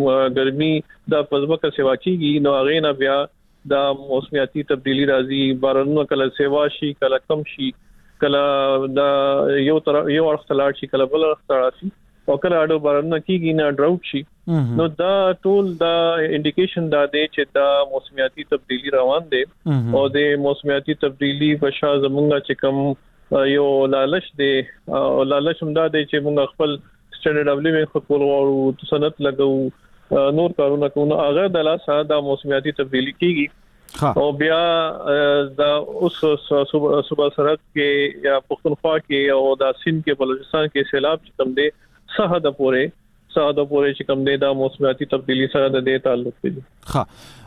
ګرمي د پزماکه سیوا کیږي نو هغه نه بیا د موسمیاتي تبدیلی راځي بارانونه کله سیوا شي کله کم شي کله د یو تر یو اړخ تلاړ شي کله بل اړخ تلاړ شي او کله اډو بارانونه کیږي نه ډراوټ شي نو دا ټول دا انډیکیشن دا دی چې دا موسمیاتي تبدیلی روان دي او د موسمیاتي تبدیلی په شا زمونږ چې کوم یو لالچ دی او لالچ هم دا دی چې موږ خپل سټانډرډ اف لیوینګ خپل غواړو صنعت لګو نور کارونه کوو هغه د لاسه د موسمیاتي تبدیلی کیږي او بیا دا اوس صوبه سرحد کې یا پختونخوا کې او دا سند کې بلوچستان کې سیلاب کم دی سہد پورې سہد پورې چې کم دی دا موسمیاتي تبدیلی سره د دې تعلق دی. ها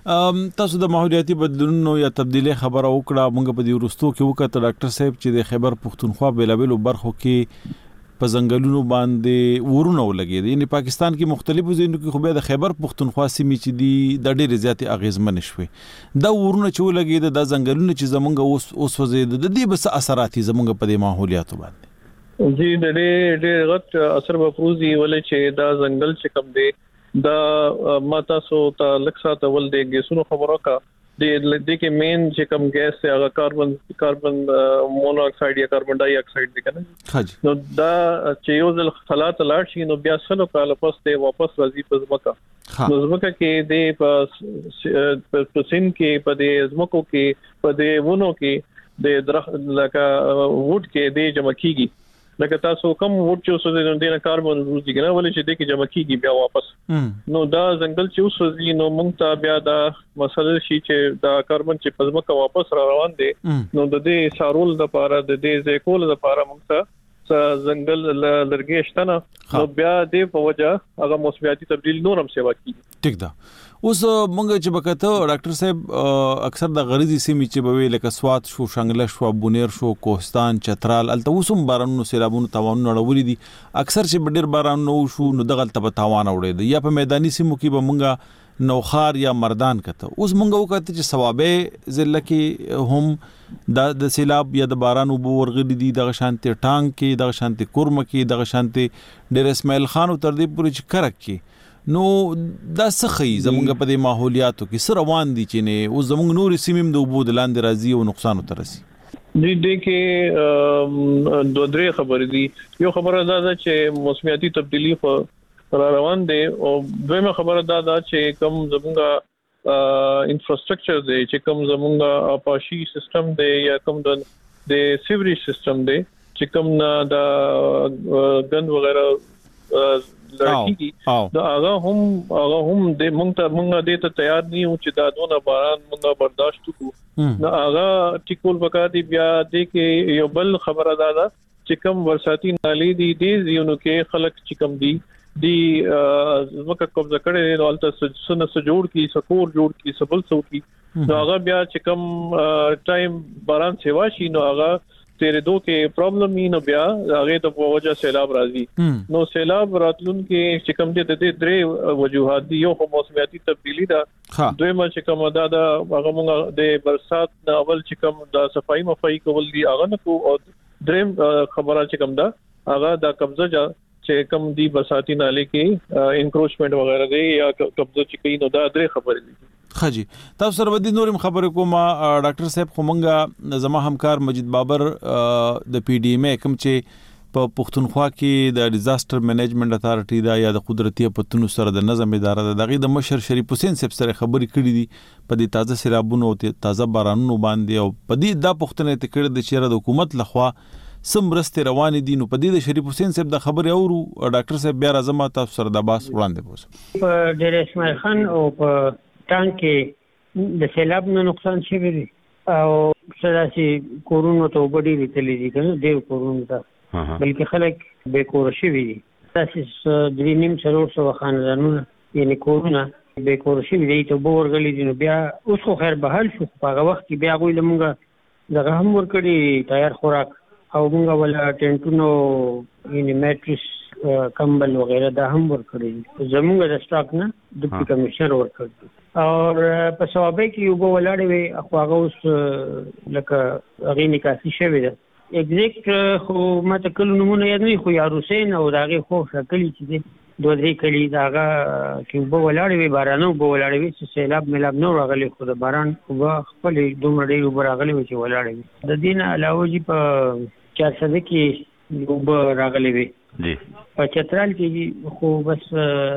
تاسو د ماحولیاتي بدلونونو یا تبدیلی خبره وکړه موږ په دې ورستو کې وکړه ډاکټر صاحب چې د خیبر پختونخوا بیلابلو برخو کې په ځنګلونو باندې ورونه ولګي یعنی پاکستان کې مختلفو ځایونو کې خو به د خیبر پختونخوا سیمې چې دي د ډېر زیاتې اغیزمن شوي دا ورونه چې ولګي د ځنګلونو چې زمونږ اوس اوس وزید د دې بس اثرات زمونږ په دې ماحولیاتو باندې جی د دې ډېر غټ اثر به پروزي ولې چې دا ځنګل چې کم دی دا ماته سو ته لکسا ته ول دی ګیسونو خبرو کا د دې کې مین چې کم ګیس ہے هغه کاربن کاربن مونو اکساید یا کاربن ډای اکساید دی کنه نو دا چې یو ځل خلات لاړ شي نو بیا سلو کال پس ته واپس راځي په ځمکه نو زمکه کې د په سین کې په د زمکو کې په د ونو کې د درخت لکه وډ کې د جمع کیږي لکه تاسو کوم وډ چې اوسه د دې نه کاربن روزي کنه ولې چې د کې جمع کیږي بیا واپس نو دا ځنګل چې اوسه نو موږ ته بیا دا مسله شي چې دا کاربن چې پزماکه واپس را روان دي نو د دې سارول د لپاره د دې ځکول د لپاره موږ ته ځنګل لرګي شته نو بیا د په وجه هغه موسمیاتي تبدیل نورم سیوا کوي ټیک ده اوس مونږ چې بکته ډاکټر صاحب اکثر د غریزي سیمې چې بوي لکه سوات شو شنګله شو بونیر شو کوهستان چترال الته اوسم بارانونو سیلابونو تاوانونه اړولې دي اکثر چې ډېر باران نو شو نو دغه تب تاوان اوري دي یا په میداني سیمو کې به مونږه نوخار یا مردان کته اوس مونږ وکړه چې ثوابه ضلع کې هم د د سیلاب یا د باران وبو ورغلي دي د شانتي ټانګ کې د شانتي کورم کې د شانتي ډېر اسماعیل خان تر دې پورې چې کرک کې نو دا سخی زمونږ په دې ماحولیاتو کې سره روان دي چې نه او زمونږ نور سیمم د وبو د لاندې راځي او نقصان ترسي دې دې کې دوه درې خبرې دي یو خبره دا ده چې موسمیاتي تبدیلی خو را روان دي او دویمه خبره دا ده چې کوم زمونږ انفراستراکچر دی چې کوم زمونږ اپاشي سیستم دی یا کوم د د سیوریج سیستم دی چې کوم نه د غند وغیرہ لړکی دا هغه هم هغه هم د مونږ ته مونږ دې ته تیار نه یو چې دا دونه باران مونږه برداشت وکړو نو هغه ټیکول وکړي بیا دې کې یو بل خبره ده چې کوم ورساتي نالي دي دې زیونو کې خلک چې کوم دي دی زمکه قبضه کړي نو الته سن سجوړ کی سکور جوړ کی سبل سو کی نو هغه بیا چې کوم ټایم باران سیوا شي نو هغه تیرې دوه کې پرابلم نه بیا هغه د وجه سیلاب راځي نو سیلاب راتلون کې چې کوم دي د درې وجوهات دي یو موسمیاتي تبدیلی ده دویمه چې کوم دا د هغه موږ د برسات د اول چې کوم د صفائی مفائی کول دي هغه نه کو او دریم خبره چې کوم دا هغه د قبضه چې کوم دی برساتي نالي کې انکروچمنت وغیرہ دی یا قبضه چې کوي نو دا درې خبرې دي خجی تاسو سره ودی نورم خبرې کوم ډاکټر صاحب خمنګا زما همکار مجید بابر د پی ډی ایم کوم چې په پښتونخوا کې د ډیزاستر مینجمنت اتھارټي دا یا د قدرتي پتونو سره د نظم اداره د دغه د مشر شریف حسین صاحب سره خبرې کړې دي په دې تازه سیلابونو او تازه بارانونو باندې او په دې دا پښتنه ته کړې د چیرې د حکومت لخوا سم رسته روان دي نو په دې د شریف حسین صاحب د خبرې اورو ډاکټر صاحب بیا راځم تاسو سره د باس وړاندې پوس په ډېر اسماعیل خان او په ټانک کې د سیلاب نه نقصان شوی دی او سلاسي کورونو ته وبډي لري دي کنه ډېر کورونو ته بلکې خلک به کور شوی دي تاسو د نیم څلور سو خاندانونو یعنی کورونه به کور شوی دي ته ورغلي دي نو بیا اوس خو خیر به حل شو په هغه وخت کې بیا غوي لمونږه دغه هم ورکړي تیار خوراک او موږ ولا ټینټونو یعنی میټریس کمبل وغیرہ دا هم ورکړي زموږ د سٹاک نه ډیپټي کمشنر ورکړي اور په صوابه کې یو ولاړې وي خو هغه اوس لکه هغه نکاسي شوی ده اگزیکټ خو ماته کله نمونه یاد نه خو یا حسین او داغه خو شکلی چې دوه درې کلی داغه کې وب ولاړې وي بارانو وب ولاړې وي چې سیلاب ملاب نو راغلي خو د باران خو خپل دومره ډېر وب راغلي وي چې ولاړې وي د دین علاوه جی په چار سده کې وب راغلي وي جی په چترال کې خو بس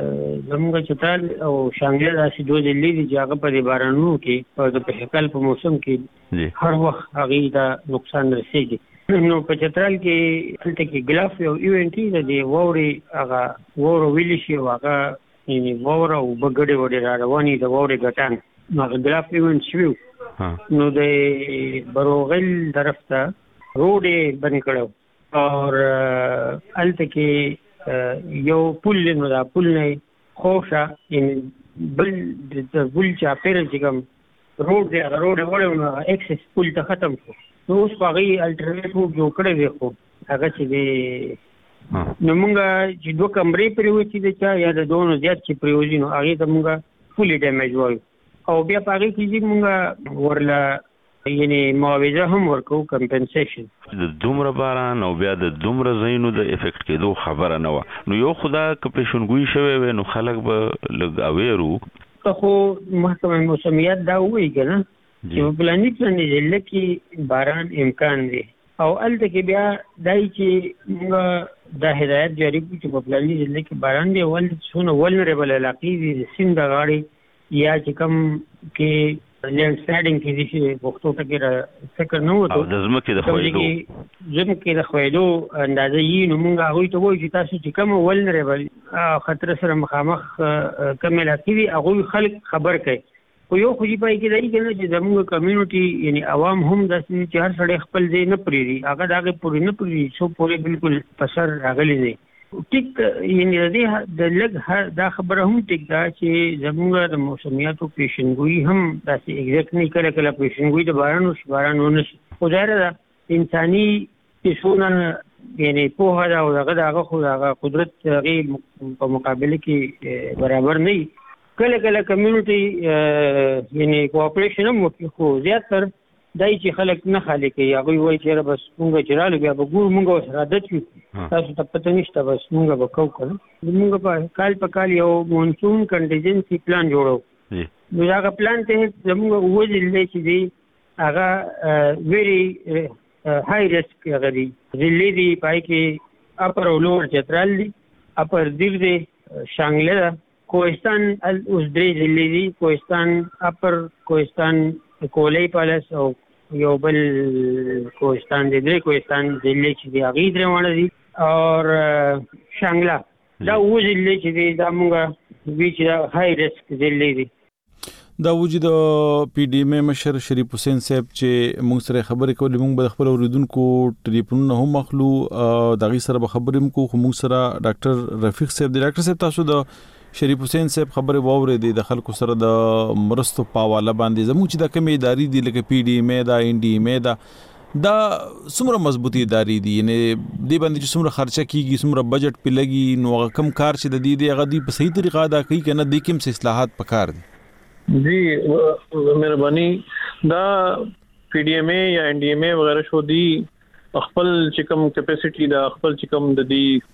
زموږ چترال او شانګل راشي دوه دلی دي چې هغه په بارانو کې او د پهکل په موسم کې هر وخت هغه دا نقصان رسېږي نو په چترال کې تلته کې ګلاف یو ایونټ دی د ووري هغه وورو ویل شي هغه یعنی وورو بغړې وړې را رواني د ووري ګټان هغه ګلاف ایونټ شو نو د بروغل طرف ته روډ بند کړو اور الته کې یو پل نو دا پل نه خوشا ان بل د بل چا پیر چې کوم روډ دی روډ وړو اکسس پل ته ختم شو نو اوس هغه الټرنیټیو جوړ کړی دی خو هغه چې دی نو موږ چې دوه کمرې پریوتی دي چې یا د دوه زیات چې پریوزي نو هغه ته موږ فولي ډیمیج وایو او بیا هغه کې موږ ورلا یعنی معاوضه هم ورکو کمپنسیشن د دومره باران او بیا د دومره زینو د افیکټ کېدو خبره نه و نو یو خدا کپریشنګوي شوی و نو خلک به لګ اویرو خو محکمه موسمیات دا وایي کنه چې په پلانیټ باندې لکه باران امکان دی او الته کې بیا دای چې موږ د هدایت جاری کوي چې په پلاني ځل کې باران دی ول څونه ولنربل علاقې دي سیند غاړي یا چې کوم کې لینډ سلایډینګ کې دي چې وختو ته کې فکر نه وته او د زمکه د خوېدو زمکه د خوېدو اندازې یې نو موږ هغه ته وایو چې تاسو چې کوم ولنربل خطر سره مخامخ کوم علاقې دي هغه خلک خبر کوي خو یو خو یې پای کې دی کنه چې زموږ کمیونټي یعنی عوام هم د چې هر سړی خپل ځای نه پریری هغه دغه پوری نه پریری څو پوری بالکل پسر راغلی دی ټیک یعنی د لګ دا خبره هم ټیک دا چې زموږ د موسمیاتو پیشنګوئی هم داسې ایگزیکټ نه کړه کله پیشنګوئی د بارانو باران ونه شي خو ظاهر ده انساني پیښونه یعنی په هغه او دغه دغه خو دغه قدرت هغه په مقابله کې برابر نه کله کله کمیونټي یعنی کوآپریشن هم وکړي خو زیاتره دای چې خلک نه خالي کوي هغه وایي چې بس موږ چرالو بیا به ګور موږ سره عادت یو تاسو ته پته نشته بس موږ به کو کړو موږ په کال په کال یو مونسون کنټینجنسي پلان جوړو نو دا پلان ته زموږ وځل چې دی هغه ویری هاي ریسک غري ځلې دی پای کې اپر او لوور چترال دی اپر دیر دی شانګله کوهستان اوس درې ضلعې دي کوهستان اپر کوهستان کولی پالس او یو بل کوهستان دی درې کوهستان ضلعې چې دي هغې درې واړه دي او شانګله دا اووه ضلعې چې دي دا موږ وي چې دا هاي ریسک ضلعې دي دا وجود پی ډی ایم مشر شریف حسین صاحب چې موږ سره خبرې کولې موږ به خپل اوریدونکو ټلیفونونه هم مخلو د غي سره خبرې مو کو موږ سره ډاکټر رفیق صاحب دی ډاکټر صاحب تاسو د شریف حسین صاحب خبرې واورې دي د خلکو سره د مرستو پاواله باندې زموږ چې د کمی ادارې دي لکه پی ډی ایم دا ان ډی ایم دا دا څومره مضبوطی ادارې دي یعنی دې باندې چې څومره خرچه کیږي څومره بجټ په لګي نو کم کار چې د دې دی هغه دی په صحیح طریقه ادا کوي کنه د کوم څه اصلاحات پکار دي جی مهرباني دا پی ډی ایم یا ان ډی ایم وغیرہ شو دی خپل چې کوم کیپاسټي دا خپل چې کوم د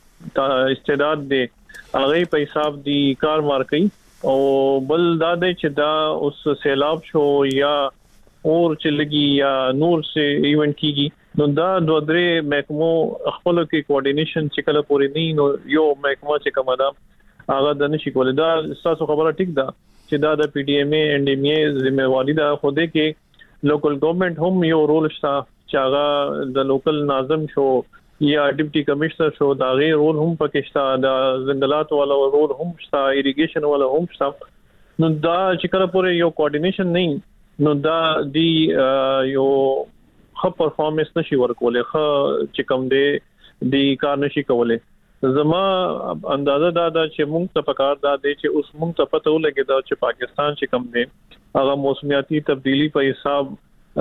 دې استعداد دی هغه په حساب دی کار مار کوي او بل دا دی چې دا اوس سیلاب شو یا اور چې لګي یا نور سے ایونت کیږي نو دا دوه درې محکمو خپل کې کوارډینیشن چې کله پورې نه نو یو محکمه چې کومه دا هغه د نشي کولای دا تاسو خبره ټیک ده چې دا د پی ډی ایم ان ډی ایم ذمہواری ده خو دې کې لوکل ګورنمنت هم یو رول شته چې هغه د لوکل ناظم شو یا ډیپټي کمشنر شو دا غي رول هم پکې شته دا زنګلات والا رول هم شته اریګیشن والا هم شته نو دا چې کله پورې یو کوارډینیشن نه نو دا دی یو خپ پرفارمنس نشي ورکولای خو چې کوم دی دی کار نشي کولای زما اندازه دا دا چې موږ ته پکار دا دی چې اوس موږ ته پته ولګي دا چې پاکستان چې کوم دی هغه موسمیاتي تبدیلی په حساب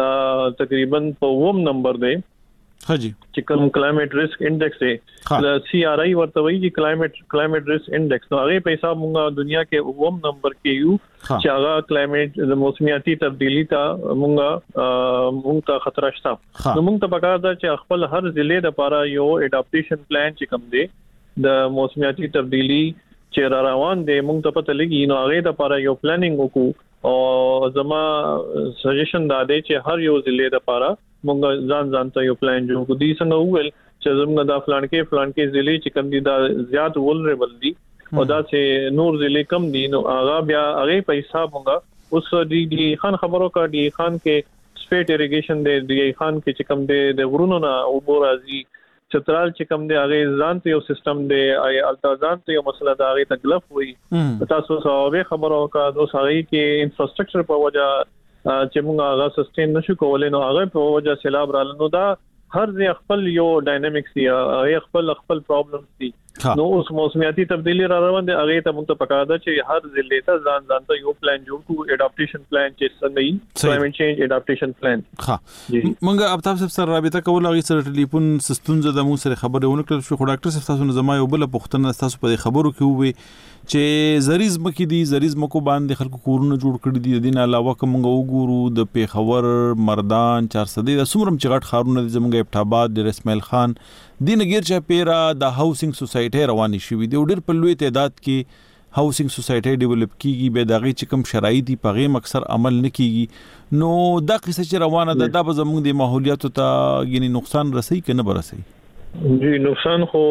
تقریبا په ووم نمبر دی ها جی چې کوم کلایمټ ریسک انډیکس دی د سی آر آی ورته وایي چې کلایمټ کلایمټ ریسک انډیکس نو هغه په حساب موږ دنیا کې ووم نمبر کې یو چې هغه کلایمټ د موسمیاتي تبدیلی ته موږ موږ ته خطر شته نو موږ ته پکار دا چې خپل هر ضلع لپاره یو اډاپټیشن پلان چې کوم دی د موسمیاتي تبدیلی چې را روان دي موږ ته پته لګي نو هغه د لپاره یو پلانینګ وکړو او زما سجیشن دا دی چې هر یو ضلع لپاره موږ ځان ځان ته یو پلان جوړ کړو د څنګه وول چې زموږ د فلان کې فلان کې ضلع چې کوم دي دا زیات ولربل دي او دا چې نور ضلع کم دي نو هغه بیا هغه په حساب موږ اوس دی دی خان خبرو کا دی خان کې سپیټ اریګیشن دی دی خان کې چې کوم دی د غرونو نه او بورازي چترال چې کوم دی هغه ځان ته یو سیستم دی ای التزام ته یو مسله دا هغه تکلیف وي تاسو سره خبرو کا د هغه کې انفراستراکچر په وجه چې موږ هغه سسټین نشو کولای نو هغه په وجه سیلاب رال نو دا هر ځای خپل یو ډاینامیکس دی هغه خپل خپل پرابلمز دي نو اوس موسمیاتي تبدیلی را روان دي هغه ته موږ ته پکار ده چې هر ضلع ته ځان ځان ته یو پلان جوړ کړو اډاپټیشن پلان چې څنګه یې کلایمټ چینج اډاپټیشن پلان ها موږ ابتاب صاحب سره رابطه کوله هغه سره ټلیفون سستونزه د مو سره خبرونه ونکړل شو خو ډاکټر صاحب تاسو زما یو بل پوښتنه تاسو په خبرو کې وې چې زریز مکې دي زریز مکو باندې خلکو کورونه جوړ کړی دي د دین علاوه کوم وګورو د پیښور مردان چار سدې د سمرم چغټ خارونه زموږ ابټاباد د اسماعیل خان دینګیر چا پیرا د هاوسینګ سوسایټي رواني شوې دی ډېر په لوی تعداد کې هاوسینګ سوسایټي ډیولپ کیږي به دغه چې کوم شرایط دي په غیم اکثر عمل نه کیږي نو دا قصه چې روانه ده دا به زموږ د ماحولیات ته یعنی نقصان رسي کنه برسي جی نقصان خو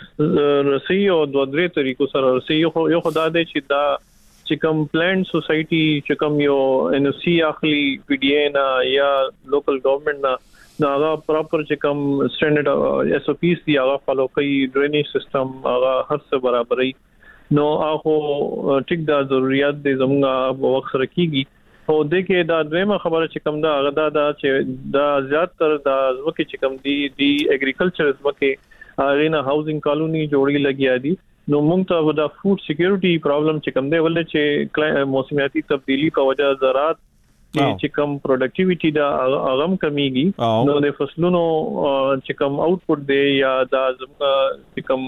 رسي او د درې طریقو سره رسي یو خدای دې چې دا چې کوم پلانډ سوسایټي چې کوم یو ان سی اخلي پی ډی اے نا یا لوکل ګورنمنت نا دا هغه پراپر چې کوم سټانډرډ ایس او پی سی هغه فالو کوي ډرینیج سیستم هغه هر څه برابرۍ نو هغه ټیک دا ضرورت دي زموږه په وخت سره کیږي او د کې دا دیمه خبره چې کوم دا هغه دا چې دا زیات تر دا ځکه چې کوم دی دی اګریکلچر ځکه ارینا هاوسینګ کالونی جوړی لګیا دي نو موږ ته دا فود سکیورټي پرابلم چې کوم دی ولې چې موسمیاتي تبدیلی په وجه زراعت چې کوم پروډکټیویټي دا اغم کمیږي نو د فصلونو چې کوم آوټپوټ دی یا دا چې کوم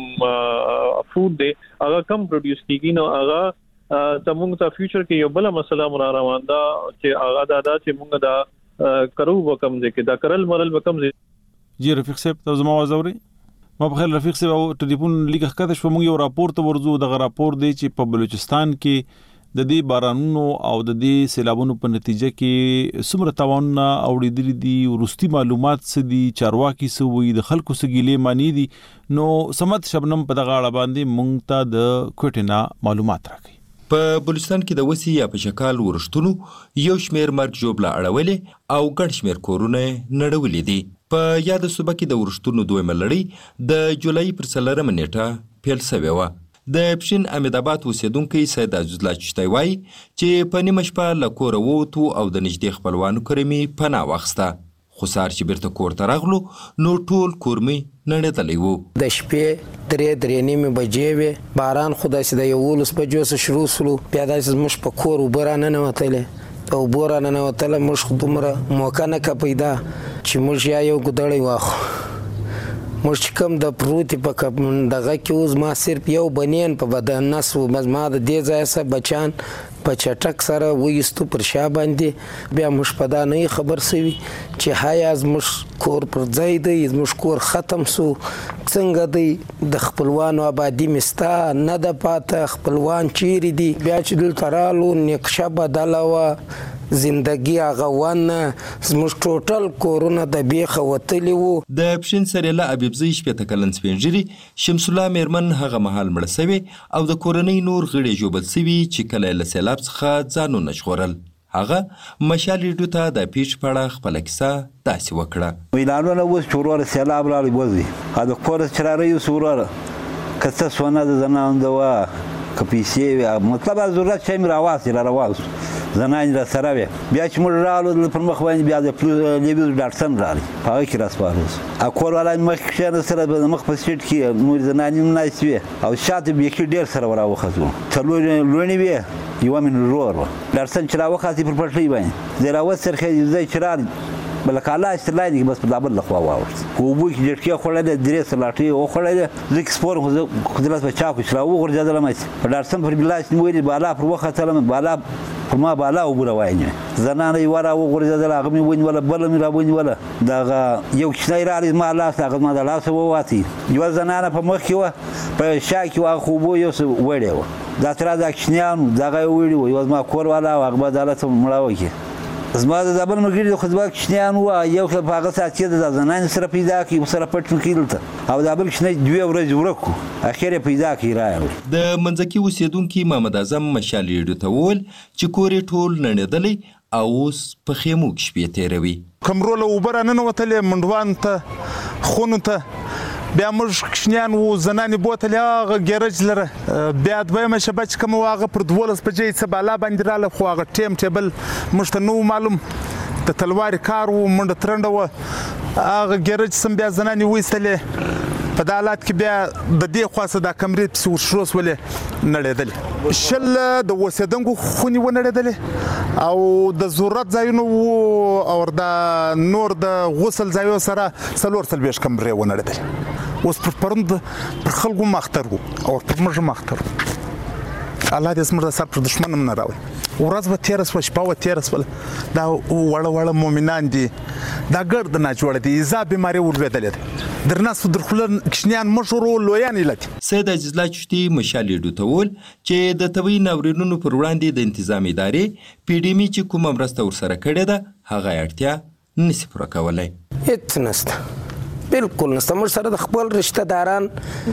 فود دی هغه کم پروډوس کیږي نو هغه تمونږ ته فیوچر کې یو بل مسله مر روان دا چې هغه دا دا چې موږ دا کرو وکم دي کې دا کرل مرل وکم دي جی رفیق صاحب تاسو ما وزوري ما بخیر رفیق صاحب او ټلیفون لیکه کده شو موږ یو راپور ته ورزو دغه راپور دی چې په بلوچستان کې د دې بارانونو او د دې سیلابونو په نتیجه کې څومره تاوان اوریدل دي ورستي معلومات څه دي چارواکي څه وي د خلکو څه ګیلې مانی دي نو سمت شبنم په دغه اړه باندې مونږ ته د کوټینا معلومات راکړي په بلوچستان کې د وسی یا په شکال ورشتونو یو شمیر مرګ جوړه اړولې او ګڼ شمیر کورونه نړولې دي په یاد صوبه کې د ورشتونو دویمه لړۍ د جولای پر څلورمه نیټه پیل شوې و د پښین امید آباد اوسیدونکو سید عزیز الله چشتای وای چې په نیمه شپه له کوره ووتو او د نږدې خپلوانو کره می پناه واخسته خو سهار چې بیرته کور ته راغلو نو ټول کور می نړېدلی و د شپې درې درې نیمې بجې وې باران خو داسې د یولس بجو څخه شروع سلو بیا داسې زموږ په کور اوبه راننوتلې او اوبه راننوتله موږ خو دومره موقع نه که پیدا چې موږ یا یو ګودړی واخو موږ چې کوم د پروتې په دغه کې اوس ما صرف یو بنین په بدن نس و ما د دې ځای څخه بچان په چټک سره وایستو پر شا باندې بیا موږ په دا نه خبر سوي چې هایا زموږ کور پر ځای دی زموږ کور ختم سو څنګه دی د خپلوانو آبادي مستا نه د پاته خپلوان چیرې دي بیا چې دلته رالو نقشه بدله وه زندگی هغه ونه زموږ ټوټل کورونه د بیخه وتلي وو د پښین سریله ابيبزي شپته کلن سپینجری شمس الله میرمن هغه محل مړ سوي او د کورنۍ نور غړي جوبل سوي چې کله له سیلاب څخه ځانونه ژغورل هغه مشالې ډوته د پیښ پړه خپل کیسه داسې وکړه ویلانو اوس چورور سیلاب رالی بوزي دا کور چراره یو سوراره کته سونه د زنان دوا کپیسي مطلب ضرورت چې مې راواسي را راواس زنان را سره وي بیا چې موږ رالو پر مخ باندې بیا د لیبل ډاکټر راغی هغه کې راسپاروس اکور ولا مخ کې سره د مخ په سیټ کې موږ زنان نه نایسوي او شاته به کې ډیر سره وراوخته څلور لونی وي یو من رور ډاکټر چې راوخته پر پټلې باندې دراوت سرخه دې چرار بل کاله استلای بس په دابل لخوا واورس کوبو کې جټکه خړل درې سلاټي او خړل زک سپور خدلات په چاکو چې راو ورځدل مې په ډاکټر پر بلاس نیولې بالا پر وخت تلم بالا ما بالا وګره واینه زنانه یواره وګرځدل هغه مې ونی ولا بل مې را ونی ولا دا یو شنای را ما لاس هغه ما د لاس وواتي یو زنانه په مخ کې و په شا کې و خو بو یو وړي و دا تر دا کښنیان دا وړي و یو ما کور والا هغه بدالت مړاوي زما د دبل مګری خو ځبا کښنیان و یو په هغه سات کې د زنانه سره پیدا کی سره پټ کېلته او دا بل کښنی دوی ورځ ورکو اخیره پیدا کی راوړي د منځکی اوسیدونکو محمد اعظم مشالې ډوته ول چې کورې ټول نړېدلې او اوس په خیمو کې شپې تیروي کمرول وبرانه وتلې منډوان ته خونو ته بیا موږ کښنیان وو زنانې بوتلې هغه ګیرج لره بیا دویمه شپه چې کوم هغه پر دولس بجې څه بالا باندې راله خو هغه ټیم ټیبل موږ ته نو معلوم د تلواري کار وو منډه ترنډه وه هغه ګیرج سم بیا زنانې ویستلې په دا حالات کې بیا د دې خواڅه دا کمرې پسې ورشروس ولې نړېدلې شل د اوسېدونکو خونې ونړېدلې او د ضرورت ځایونه وو او د نور د غسل ځایو سره څلور څلوېښت کمرې ونړېدلې اوس پر پروند پر خلکو مختر وو او پر موږ مختر الله دې زموږ د سر پر دښمن هم نه راوړي ورځ به تیر سو شپه و تیر سو دا وړ وړ مؤمنان دي دا ګرد نه جوړ دي ځا بیماری ورغدلې درناس درخلن کشنیان مشورو لویان لته سید عزیز الله چشتي مشال ډوتول چې د طبي ناورینونو پر وړاندې د تنظیم ادارې پی ډی ام چې کوم مرسته ورسره کړې ده هغه اړتیا نسی پوره کولای. هیڅ نشته بالکل نشته. موږ سره د خپل رشتہ داران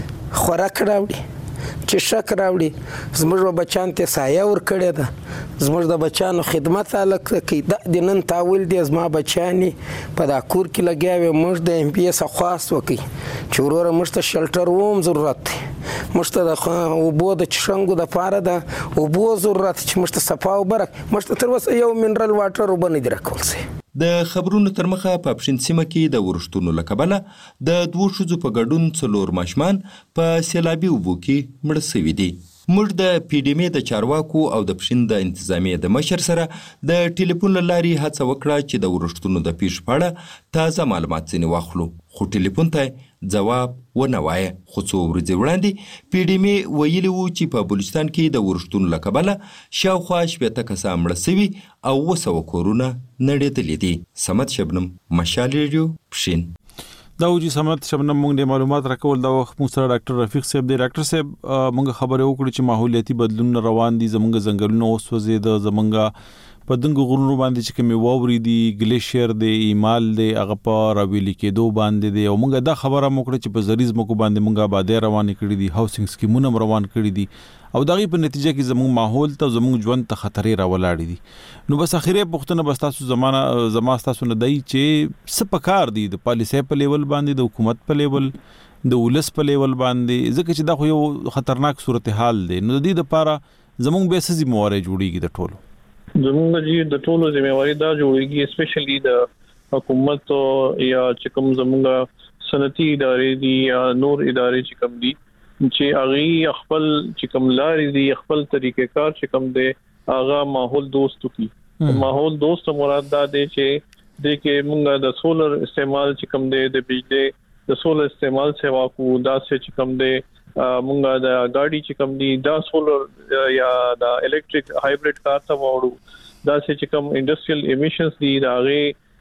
خوراک راوړي چې شک راوړي زموږ بچان ته سایه ور کړی ده زموږ د بچانو خدمت الک کوي د نن تاول دي زما بچانی په دا کور کې لګیاوي موږ د ایم پی اس خواست وکي چې وروره موږ ته شلټر ووم ضرورت دی موږ ته د اوبو د چشنګو د پاره ده اوبو ضرورت چې موږ ته صفا او برک موږ ته تر اوسه یو منرال واټر وبنه درکول سي. د خبرونو تر مخه په پښین سیمه کې د ورښتونو لکبله د دوه شذو په ګډون څلور ماشمان په سیلابي اوبو کې مړ شوي دي. موږ د پی ډی ام د چارواکو او د پښین د انتظامیې د مشر سره د ټلیفون له لارې هڅه وکړه چې د ورښتونو د پیښ په اړه تازه معلومات ځینې واخلو خو ټلیفون ته جواب ونه وایه. خو څو ورځې وړاندې پی ډی ام ویلي وو چې په بلوچستان کې د ورښتونو له کبله شاوخوا شپېته کسان مړه شوي او اوه سوه کورونه نړېدلي دي. صمد شبنم مشال ریډیو پښین. دا وجي سمت شبنم موږ د معلومات راکول دا وخت موږ سره ډاکټر رفیق صاحب دی. ډاکټر صاحب موږ خبرې وکړو چې ماحولیاتي بدلون روان دي زموږ ځنګلونه وسوځي د زمونږ په دنګو غرونو باندې چې کومې واوري دي ګلیشیر دی ایمال دی هغه په راویلي کېدو باندې دی او موږ دا خبره وکړو چې په زریز مکو باندې موږ آبادی روان کړي دي هاوسینګ سکیمونه روان کړي دي او دغه په نتیجه کې زموږ ماحول ته زموږ ژوند ته خطرې راولاړي دي. نو بس اخیره پښتنه بس تاسو زمانہ زما تاسو نه دی چې سپکار دي د پالیسي په لیول باندې د حکومت په لیول د ولس په لیول باندې ځکه چې دا خو یو خطرناک صورتحال دی. نو د دې لپاره زموږ به سزي موارد جوړیږي د ټولو زموږ جی د ټولو ذمہواری دا جوړیږي اسپیشلی د حکومت یا چې کوم زموږ صنعتي ادارې دي یا نور ادارې چې کوم دي چې هغه خپل چې کوم لارې دي خپل طریقې کار چې کوم دي هغه ماحول دوست کی ماحول دوست مراد دا دی چې د کې موږ د سولر استعمال چې کوم دي د بجلی د سولر استعمال سیوا کو دا چې کوم دي مونږه د ګاډي چې کوم دي دا سولر یا د الکتریک هایبرید کار ته وړو دا چې کوم انډستریال امیشنز دي دا غي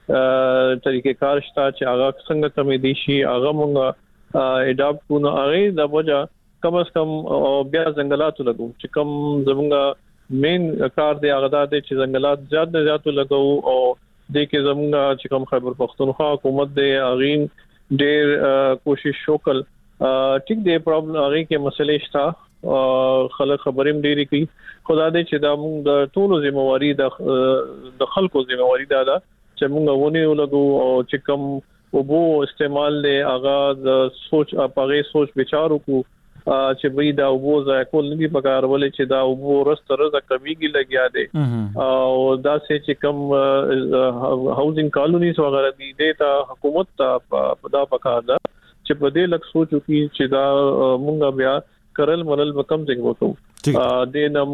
طریقې کار شته چې هغه څنګه کمې دي شي هغه مونږه اډاپټ کوو هغه د وجه کم از کم بیا ځنګلات لګو چې کوم زمونږه مین کار دی هغه د چې ځنګلات زیات نه زیات لګو او د کې زمونږه چې کوم خیبر پختونخوا حکومت دی اغین ډېر کوشش وکړ ټیک دی پرابلم هغه کې مسلې شته خلک خبرېم ډېری کوي خدای دې چې دا موږ د ټولو ذمہواری د د خلکو ذمہواری دا ده چې موږ ونه ولګو او چې کوم وبو استعمال له هغه د سوچ په سوچ ਵਿਚਾਰ کو چې وی دا وبو ځای کول نه پکار ولې چې دا وبو رست رزه کمیږي لګیا دي او دا چې کوم هاوسینګ کالونیز وغیرہ دي د حکومت ته دا پکار ده چې په دې لک سوچو کې چې دا مونږه بیا کرل منل وکم څنګه وکړو د نه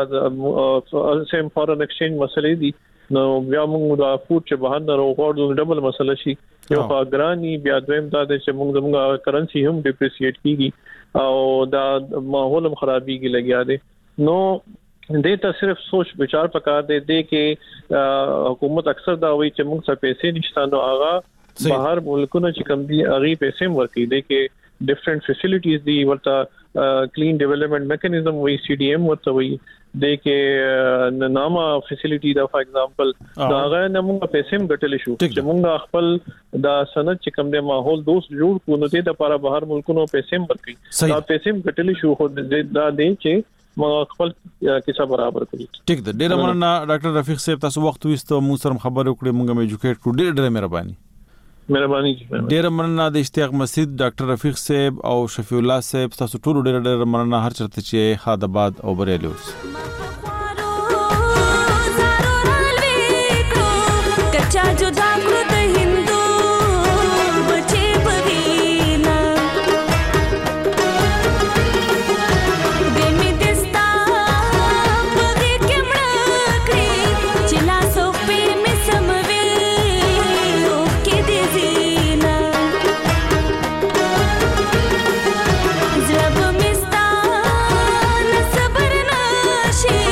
مونږ ته سیم فارن ایکسچینج مسلې دي نو بیا مونږ دا فوډ چې بهر نه راوړو ډبل مسله شي یو فاګرانی بیا دویم دا چې مونږ زموږه کرنسی هم ډیپریسیټ کیږي او دا ماحول هم خرابيږي لګیا دي. نو دې ته صرف سوچ ਵਿਚਾਰ پکار دی د کې حکومت اکثر دا وایي چې مونږ څه پیسې نشته نو هغه بهر ملکونو چې کوم دي هغه پیسې ورکړي دي کې ډیفرنٹ فیسیلیټیز دي ورته کلین ډیولپمنٹ میکانیزم وی سی ډی ایم ورته وی د کې نامه فیسیلیټی دا فار ایگزامپل دا هغه نمونه پیسې غټل شو چې موږ خپل دا سند چې کوم د ماحول دوست جوړ کو نو د لپاره بهر ملکونو پیسې ورکړي دا پیسې غټل شو خو دا دی چې ما خپل کیسه برابر کړی. ټیک ده ډیر مننه ډاکټر رفیق صاحب تاسو وخت وستو موږ سره خبرې وکړې موږ مې ایجوکیټ کړو ډیر ډیر مهرباني مهرباني ډیر مننه د اشتیاق مسجد ډاکټر رفیق صاحب او شفیع الله صاحب تاسو ټول ډیر ډیر مننه هر چرته چې خادباد او بریلیوس کچا جو داکرو د هندو بچي بوینا دمي دستا بغي کمړه کړی چلا سو په می سموي او کې دي زینا زرب مستا صبر نشي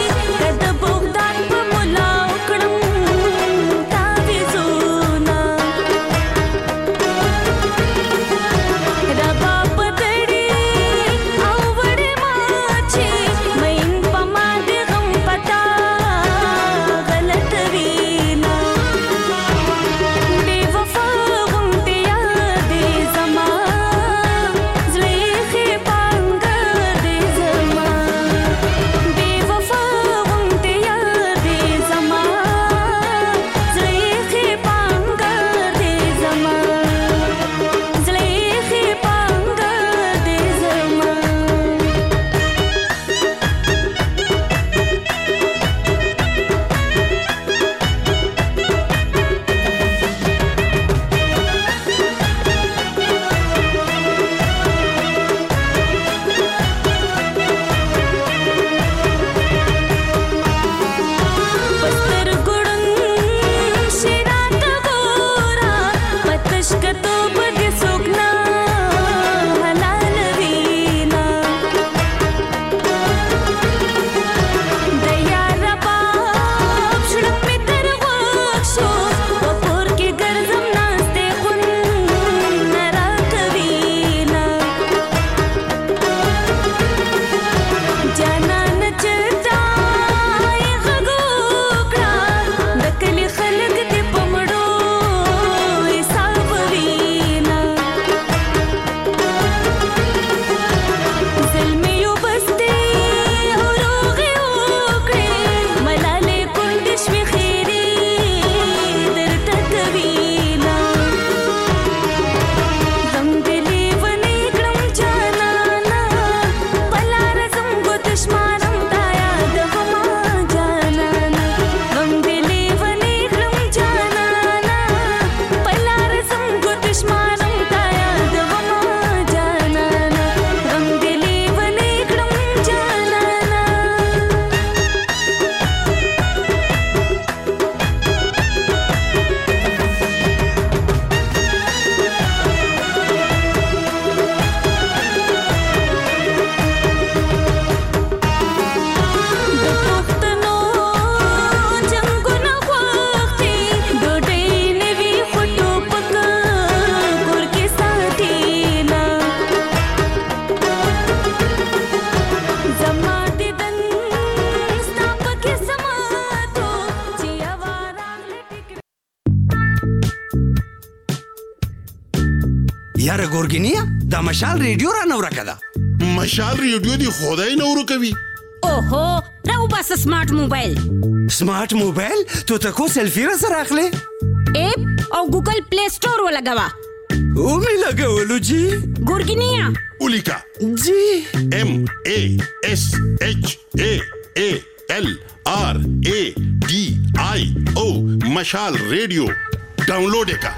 اره ګورګینیا د مشال ریډیو را نو راکړه مشال ریډیو دی خدای نو ورو کوي اوهو راو بس سمارټ موبایل سمارټ موبایل ته ته کو سیلفی را سره اخلي اپ او ګوګل پلی سٹور ولګوا او می لګولو جی ګورګینیا اولیکا جی ام ا اس اچ ا ا ال آر ا डी आई او مشال ریډیو ډاونلوډ کا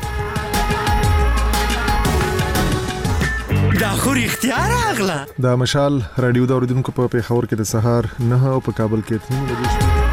دا خو اختیار اغلا دا مشال رادیو د اوریدونکو په پیښور کې د سهار نه او په کابل کې اته بجې